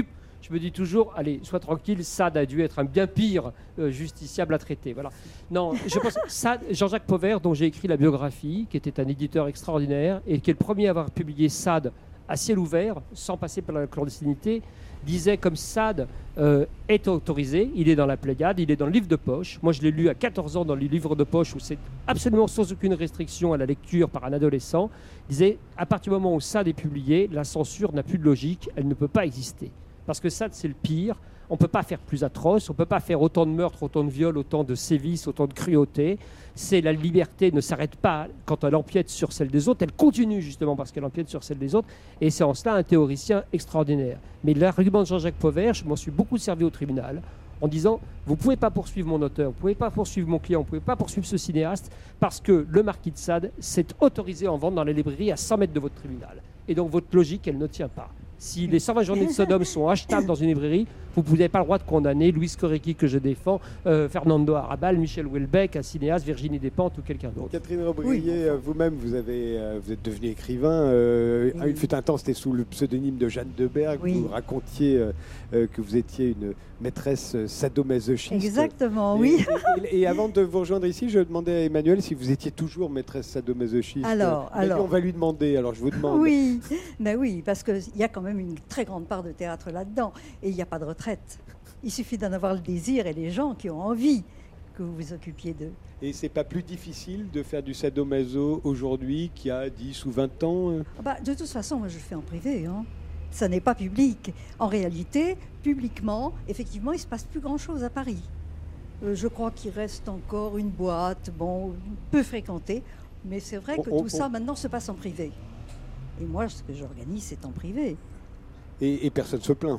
Je me dis toujours, allez, sois tranquille, Sade a dû être un bien pire justiciable à traiter. Voilà. Non, je pense Sade, Jean-Jacques Pauvert, dont j'ai écrit la biographie, qui était un éditeur extraordinaire et qui est le premier à avoir publié Sade à ciel ouvert, sans passer par la clandestinité, disait comme Sade est autorisé, il est dans la Pléiade, il est dans le livre de poche. Moi, je l'ai lu à 14 ans dans les livres de poche où c'est absolument sans aucune restriction à la lecture par un adolescent. Il disait, à partir du moment où Sade est publié, la censure n'a plus de logique, elle ne peut pas exister. Parce que Sade, c'est le pire. On ne peut pas faire plus atroce, on ne peut pas faire autant de meurtres, autant de viols, autant de sévices, autant de cruauté. C'est la liberté ne s'arrête pas quand elle empiète sur celle des autres, elle continue justement parce qu'elle empiète sur celle des autres. Et c'est en cela un théoricien extraordinaire. Mais l'argument de Jean-Jacques Pauvert, je m'en suis beaucoup servi au tribunal en disant, vous ne pouvez pas poursuivre mon auteur, vous ne pouvez pas poursuivre mon client, vous ne pouvez pas poursuivre ce cinéaste parce que le marquis de Sade s'est autorisé en vente dans les librairies à 100 mètres de votre tribunal. Et donc votre logique, elle ne tient pas. Si les 120 journées de Sodome sont achetables dans une librairie, vous n'avez pas le droit de condamner Louis Korecki que je défends, Fernando Arrabal, Michel Houellebecq, un cinéaste, Virginie Despentes ou quelqu'un d'autre. Catherine Robrillier, vous-même, vous êtes devenue écrivain. Il fut un temps, c'était sous le pseudonyme de Jeanne Deberg. Vous racontiez que vous étiez une maîtresse sadomasochiste. Exactement, oui. Et avant de vous rejoindre ici, je demandais à Emmanuel si vous étiez toujours maîtresse sadomasochiste. Alors, on va lui demander, alors je vous demande. Oui, ben oui, parce qu'il y a quand même une très grande part de théâtre là-dedans. Et il n'y a pas de retraite. Il suffit d'en avoir le désir et les gens qui ont envie que vous vous occupiez d'eux. Et c'est pas plus difficile de faire du sadomaso aujourd'hui qu'il y a 10 ou 20 ans De toute façon, moi je le fais en privé. Ça n'est pas public. En réalité, publiquement, effectivement, il ne se passe plus grand-chose à Paris. Je crois qu'il reste encore une boîte, peu fréquentée, mais c'est vrai que tout ça maintenant se passe en privé. Et moi, ce que j'organise, c'est en privé. Et personne ne se plaint.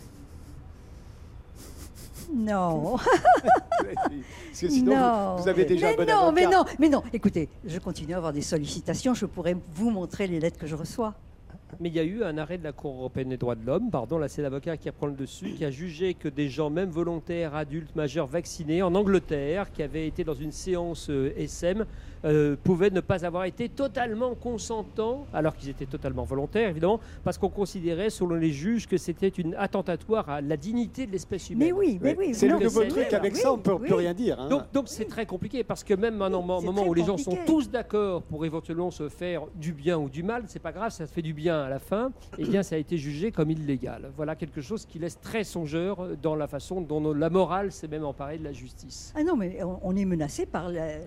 Non. Parce que sinon, vous avez déjà un bon avocat. Mais non. Écoutez, je continue à avoir des sollicitations. Je pourrais vous montrer les lettres que je reçois. Mais il y a eu un arrêt de la Cour européenne des droits de l'homme, là c'est l'avocat qui reprend le dessus, qui a jugé que des gens, même volontaires, adultes, majeurs, vaccinés, en Angleterre, qui avaient été dans une séance SM, pouvaient ne pas avoir été totalement consentants, alors qu'ils étaient totalement volontaires, évidemment, parce qu'on considérait, selon les juges, que c'était une attentatoire à la dignité de l'espèce humaine. Mais oui. C'est le nouveau truc, avec ça, on ne peut plus rien dire. Donc c'est très compliqué, parce que même à un moment où les gens sont tous d'accord pour éventuellement se faire du bien ou du mal, c'est pas grave, ça se fait du bien à la fin, eh bien ça a été jugé comme illégal. Voilà quelque chose qui laisse très songeur dans la façon dont la morale s'est même emparée de la justice. Ah non, mais on est menacé par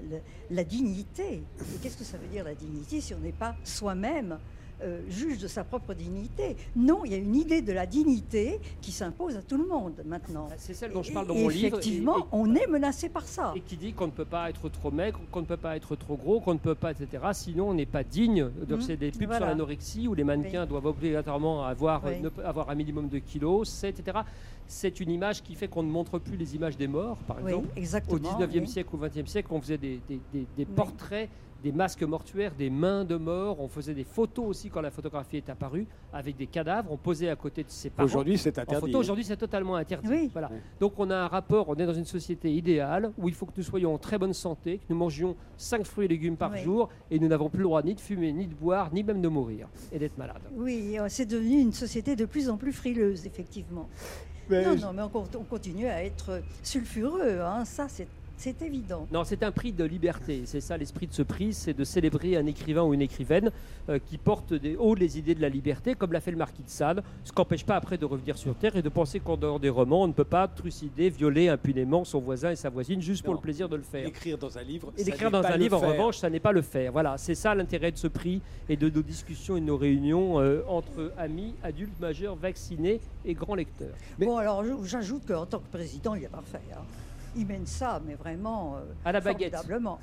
la dignité. Et qu'est-ce que ça veut dire la dignité si on n'est pas soi-même juge de sa propre dignité? Non, il y a une idée de la dignité qui s'impose à tout le monde maintenant. C'est celle dont je parle dans mon livre. Effectivement, on est menacé par ça. Et qui dit qu'on ne peut pas être trop maigre, qu'on ne peut pas être trop gros, qu'on ne peut pas, etc. Sinon, on n'est pas digne. Donc, c'est des pubs sur l'anorexie où les mannequins doivent obligatoirement avoir un minimum de kilos, etc. C'est une image qui fait qu'on ne montre plus les images des morts, par exemple. Au 19e siècle ou 20e siècle, on faisait des portraits, des masques mortuaires, des mains de mort. On faisait des photos aussi quand la photographie est apparue, avec des cadavres. On posait à côté de ses parents. Aujourd'hui, c'est interdit. Aujourd'hui, c'est totalement interdit. Voilà. Donc, on a un rapport, on est dans une société idéale où il faut que nous soyons en très bonne santé, que nous mangions 5 fruits et légumes par jour, et nous n'avons plus le droit ni de fumer, ni de boire, ni même de mourir et d'être malade. Oui, c'est devenu une société de plus en plus frileuse, effectivement. Mais on continue à être sulfureux, ça c'est évident. Non, c'est un prix de liberté. C'est ça l'esprit de ce prix, c'est de célébrer un écrivain ou une écrivaine qui porte haut les idées de la liberté, comme l'a fait le marquis de Sade, ce qui n'empêche pas après de revenir sur Terre et de penser qu'en dehors des romans, on ne peut pas trucider, violer impunément son voisin et sa voisine juste pour le plaisir de le faire. Écrire dans un livre, et d'écrire dans un livre, en revanche, ça n'est pas le faire. Voilà, c'est ça l'intérêt de ce prix et de nos discussions et de nos réunions entre amis, adultes, majeurs, vaccinés et grands lecteurs. Bon, alors j'ajoute qu'en tant que président, il est parfait. Il mène ça, mais vraiment à la baguette. Formidablement.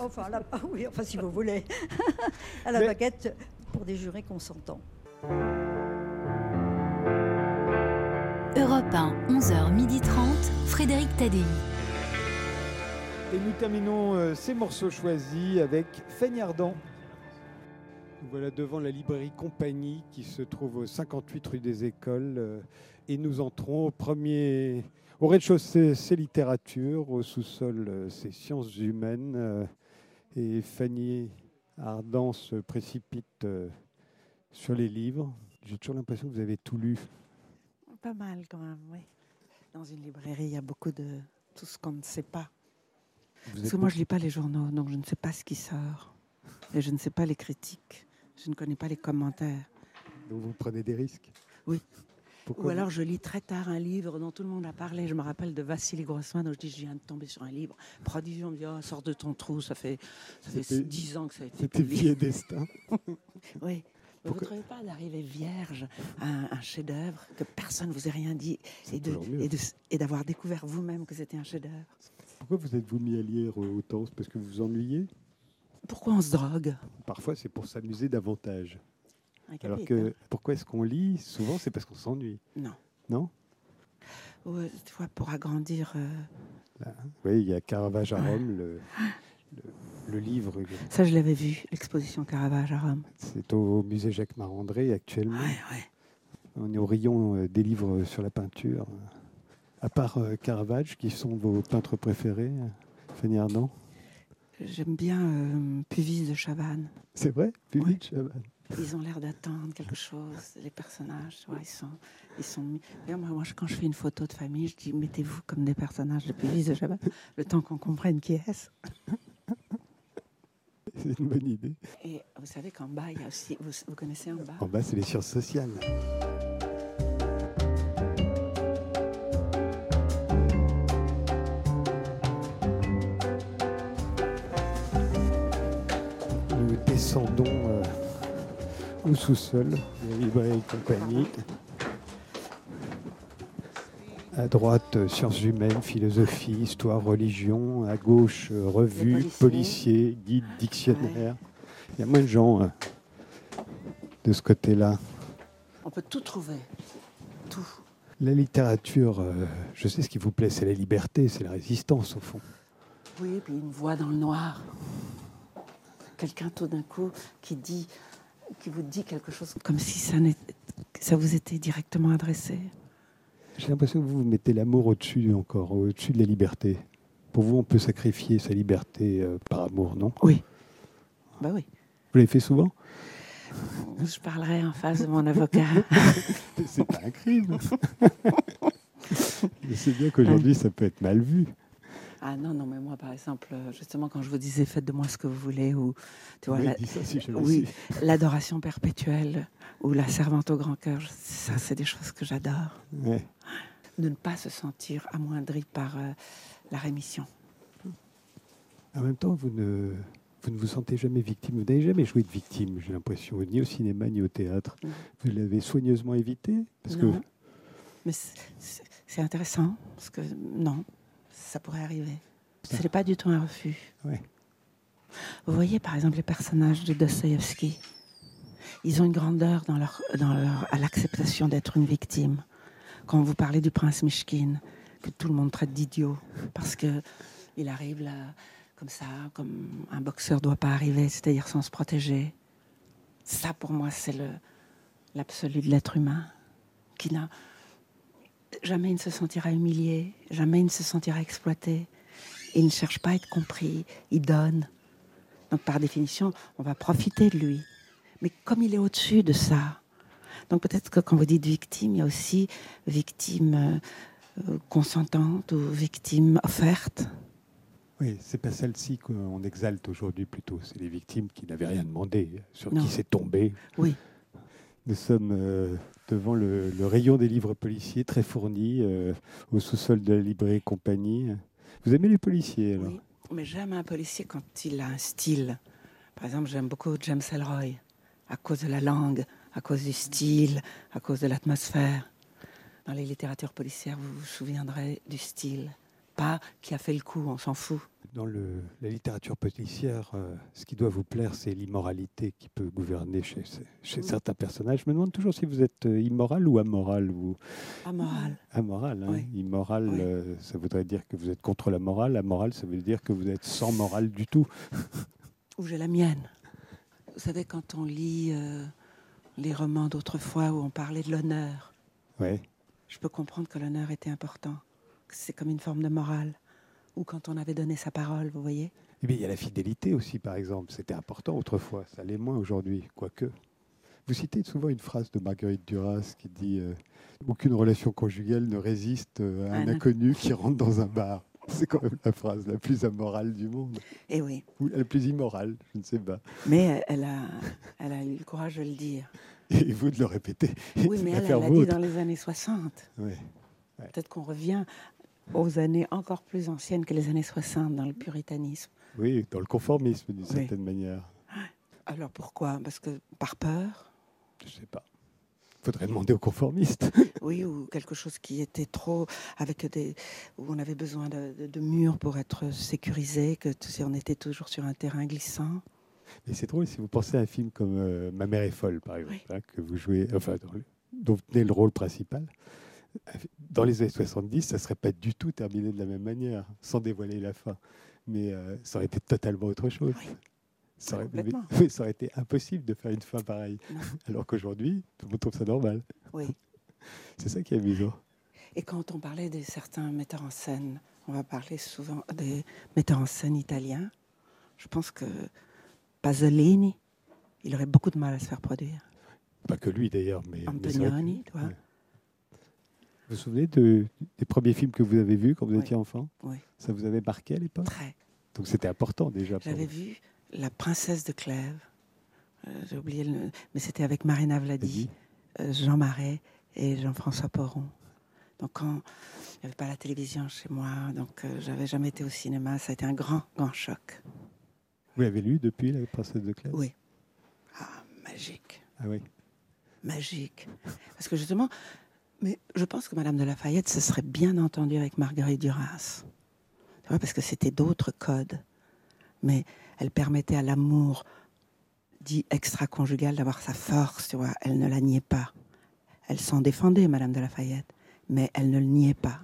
Enfin, si vous voulez, à la baguette pour des jurés consentants. Europe 1, 11h30, Frédéric Tadei. Et nous terminons ces morceaux choisis avec Feignardant. Voilà devant la librairie Compagnie qui se trouve au 58 rue des Écoles. Et nous entrons au rez-de-chaussée, c'est littérature, au sous-sol, c'est sciences humaines. Et Fanny Ardant se précipite sur les livres. J'ai toujours l'impression que vous avez tout lu. pas mal quand même, oui. Dans une librairie, il y a beaucoup de tout ce qu'on ne sait pas. Parce que moi, je ne lis pas les journaux, donc je ne sais pas ce qui sort. Et je ne sais pas les critiques. Je ne connais pas les commentaires. Donc vous prenez des risques? Oui. Pourquoi Ou alors je lis très tard un livre dont tout le monde a parlé. Je me rappelle de Vassili Grossman, où je dis, je viens de tomber sur un livre prodigieux. On me dit, oh, sors de ton trou, ça fait 10 ans que ça a été C'était publié. Vie et Destin. Oui. Vous ne trouvez pas d'arriver vierge à un chef-d'œuvre, que personne ne vous ait rien dit, et d'avoir découvert vous-même que c'était un chef-d'œuvre? Pourquoi vous êtes-vous mis à lire autant? C'est parce que vous vous ennuyez? Pourquoi on se drogue? Parfois, c'est pour s'amuser davantage. Alors capite, que, pourquoi est-ce qu'on lit? Souvent, c'est parce qu'on s'ennuie. Non. Non? Ouais, des fois, pour agrandir... Oui, il y a Caravage à Rome, le livre. Ça, je l'avais vu, l'exposition Caravage à Rome. C'est au musée Jacques Marandré actuellement. On est au rayon des livres sur la peinture. À part Caravage, qui sont vos peintres préférés, Fanny Ardant? J'aime bien Puvis de Chavannes. C'est vrai, Puvis de Chavannes. Ils ont l'air d'attendre quelque chose, les personnages. Ouais, ils sont mis. Moi, quand je fais une photo de famille, je dis mettez-vous comme des personnages de Puvis de Chavannes, le temps qu'on comprenne qui est-ce. C'est une bonne idée. Et vous savez qu'en bas, il y a aussi. Vous connaissez en bas? En bas, c'est les sciences sociales. Nous descendons au sous-sol de la librairie compagnie. À droite, sciences humaines, philosophie, histoire, religion. À gauche, revue, policier, guide, dictionnaire. Il y a moins de gens de ce côté-là. On peut tout trouver. Tout. La littérature, je sais ce qui vous plaît, c'est la liberté, c'est la résistance au fond. Oui, puis une voix dans le noir. Quelqu'un tout d'un coup qui vous dit quelque chose comme si ça vous était directement adressé. J'ai l'impression que vous mettez l'amour au-dessus de la liberté. Pour vous, on peut sacrifier sa liberté par amour, non? Oui. Bah oui. Vous l'avez fait souvent? Je parlerai en face de mon avocat. C'est pas un crime. Je sais bien qu'aujourd'hui, ça peut être mal vu. Ah non, mais moi, par exemple, justement, quand je vous disais faites de moi ce que vous voulez, ou tu vois, dis ça si je le sais. l'adoration perpétuelle, ou la servante au grand cœur, ça, c'est des choses que j'adore. Ouais. De ne pas se sentir amoindri par la rémission. En même temps, vous ne vous sentez jamais victime. Vous n'avez jamais joué de victime, j'ai l'impression, ni au cinéma, ni au théâtre. Vous l'avez soigneusement évité parce non. Mais c'est intéressant, parce que non. Ça pourrait arriver. Ce n'est pas du tout un refus. Ouais. Vous voyez, par exemple, les personnages de Dostoïevski. Ils ont une grandeur à l'acceptation d'être une victime. Quand vous parlez du prince Mishkin, que tout le monde traite d'idiot, parce qu'il arrive là, comme ça, comme un boxeur ne doit pas arriver, c'est-à-dire sans se protéger. Ça, pour moi, c'est l'absolu de l'être humain, qui n'a... Jamais il ne se sentira humilié, jamais il ne se sentira exploité. Il ne cherche pas à être compris, il donne. Donc par définition, on va profiter de lui. Mais comme il est au-dessus de ça, donc peut-être que quand vous dites victime, il y a aussi victime consentante ou victime offerte. Oui, c'est pas celle-ci qu'on exalte aujourd'hui plutôt. C'est les victimes qui n'avaient rien demandé, sur qui c'est tombé. Oui. Nous sommes devant le rayon des livres policiers, très fourni, au sous-sol de la librairie compagnie. Vous aimez les policiers alors? Oui, mais j'aime un policier quand il a un style. Par exemple, j'aime beaucoup James Ellroy, à cause de la langue, à cause du style, à cause de l'atmosphère. Dans les littératures policières, vous vous souviendrez du style. Pas qui a fait le coup, on s'en fout. Dans la littérature policière, ce qui doit vous plaire, c'est l'immoralité qui peut gouverner chez certains personnages. Je me demande toujours si vous êtes immoral ou amoral. Amoral. Amoral, hein. Oui. Immoral, oui. Ça voudrait dire que vous êtes contre la morale. Amoral, ça veut dire que vous êtes sans morale du tout. Ou j'ai la mienne. Vous savez, quand on lit les romans d'autrefois où on parlait de l'honneur, je peux comprendre que l'honneur était important. Que c'est comme une forme de morale. Ou quand on avait donné sa parole, vous voyez. Eh bien, il y a la fidélité aussi, par exemple. C'était important autrefois. Ça l'est moins aujourd'hui, quoique. Vous citez souvent une phrase de Marguerite Duras qui dit aucune relation conjugale ne résiste à un inconnu qui rentre dans un bar. C'est quand même la phrase la plus amorale du monde. Et oui. Ou la plus immorale, je ne sais pas. Mais elle a eu le courage de le dire. Et vous de le répéter. Oui, mais elle l'a dit dans les années 60. Oui. Peut-être qu'on revient aux années encore plus anciennes que les années 60 dans le puritanisme. Oui, dans le conformisme d'une certaine manière. Alors pourquoi? Parce que par peur? Je ne sais pas. Il faudrait demander aux conformistes. Oui, ou quelque chose qui était trop... où on avait besoin de murs pour être sécurisé, que on était toujours sur un terrain glissant. Mais c'est drôle, si vous pensez à un film comme Ma mère est folle, par exemple, que vous jouez, dont vous tenez le rôle principal. Dans les années 70, ça ne serait pas du tout terminé de la même manière, sans dévoiler la fin. Mais ça aurait été totalement autre chose. Oui. Ça aurait été impossible de faire une fin pareille. Non. Alors qu'aujourd'hui, tout le monde trouve ça normal. Oui. C'est ça qui est amusant. Et quand on parlait de certains metteurs en scène, on va parler souvent des metteurs en scène italiens. Je pense que Pasolini, il aurait beaucoup de mal à se faire produire. Pas que lui d'ailleurs, mais... Antonioni, tu vois. Ouais. Vous vous souvenez des premiers films que vous avez vus quand vous étiez enfant? Oui. Ça vous avait marqué à l'époque? Très. Donc c'était important déjà. J'avais vu La Princesse de Clèves. J'ai oublié mais c'était avec Marina Vladi, Jean Marais et Jean-François Poron. Donc quand il n'y avait pas la télévision chez moi, donc j'avais jamais été au cinéma, ça a été un grand choc. Vous l'avez lu depuis La Princesse de Clèves? Oui. Ah, magique. Ah oui. Magique. Parce que justement, mais je pense que Madame de La Fayette se serait bien entendue avec Marguerite Duras. Tu vois, parce que c'était d'autres codes. Mais elle permettait à l'amour dit extra-conjugal d'avoir sa force, tu vois. Elle ne la niait pas. Elle s'en défendait, Madame de La Fayette, mais elle ne le niait pas.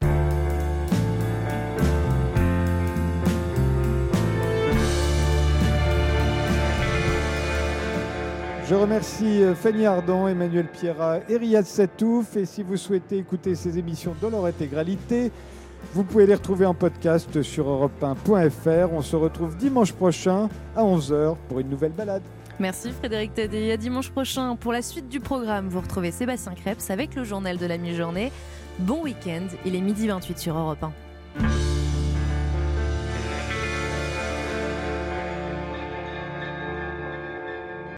Je remercie Fanny Ardant, Emmanuel Pierrat et Riyad Satouf. Et si vous souhaitez écouter ces émissions dans leur intégralité, vous pouvez les retrouver en podcast sur europe1.fr. On se retrouve dimanche prochain à 11h pour une nouvelle balade. Merci Frédéric Tadé. À dimanche prochain pour la suite du programme. Vous retrouvez Sébastien Krebs avec le journal de la mi-journée. Bon week-end, il est 12h28 sur Europe 1.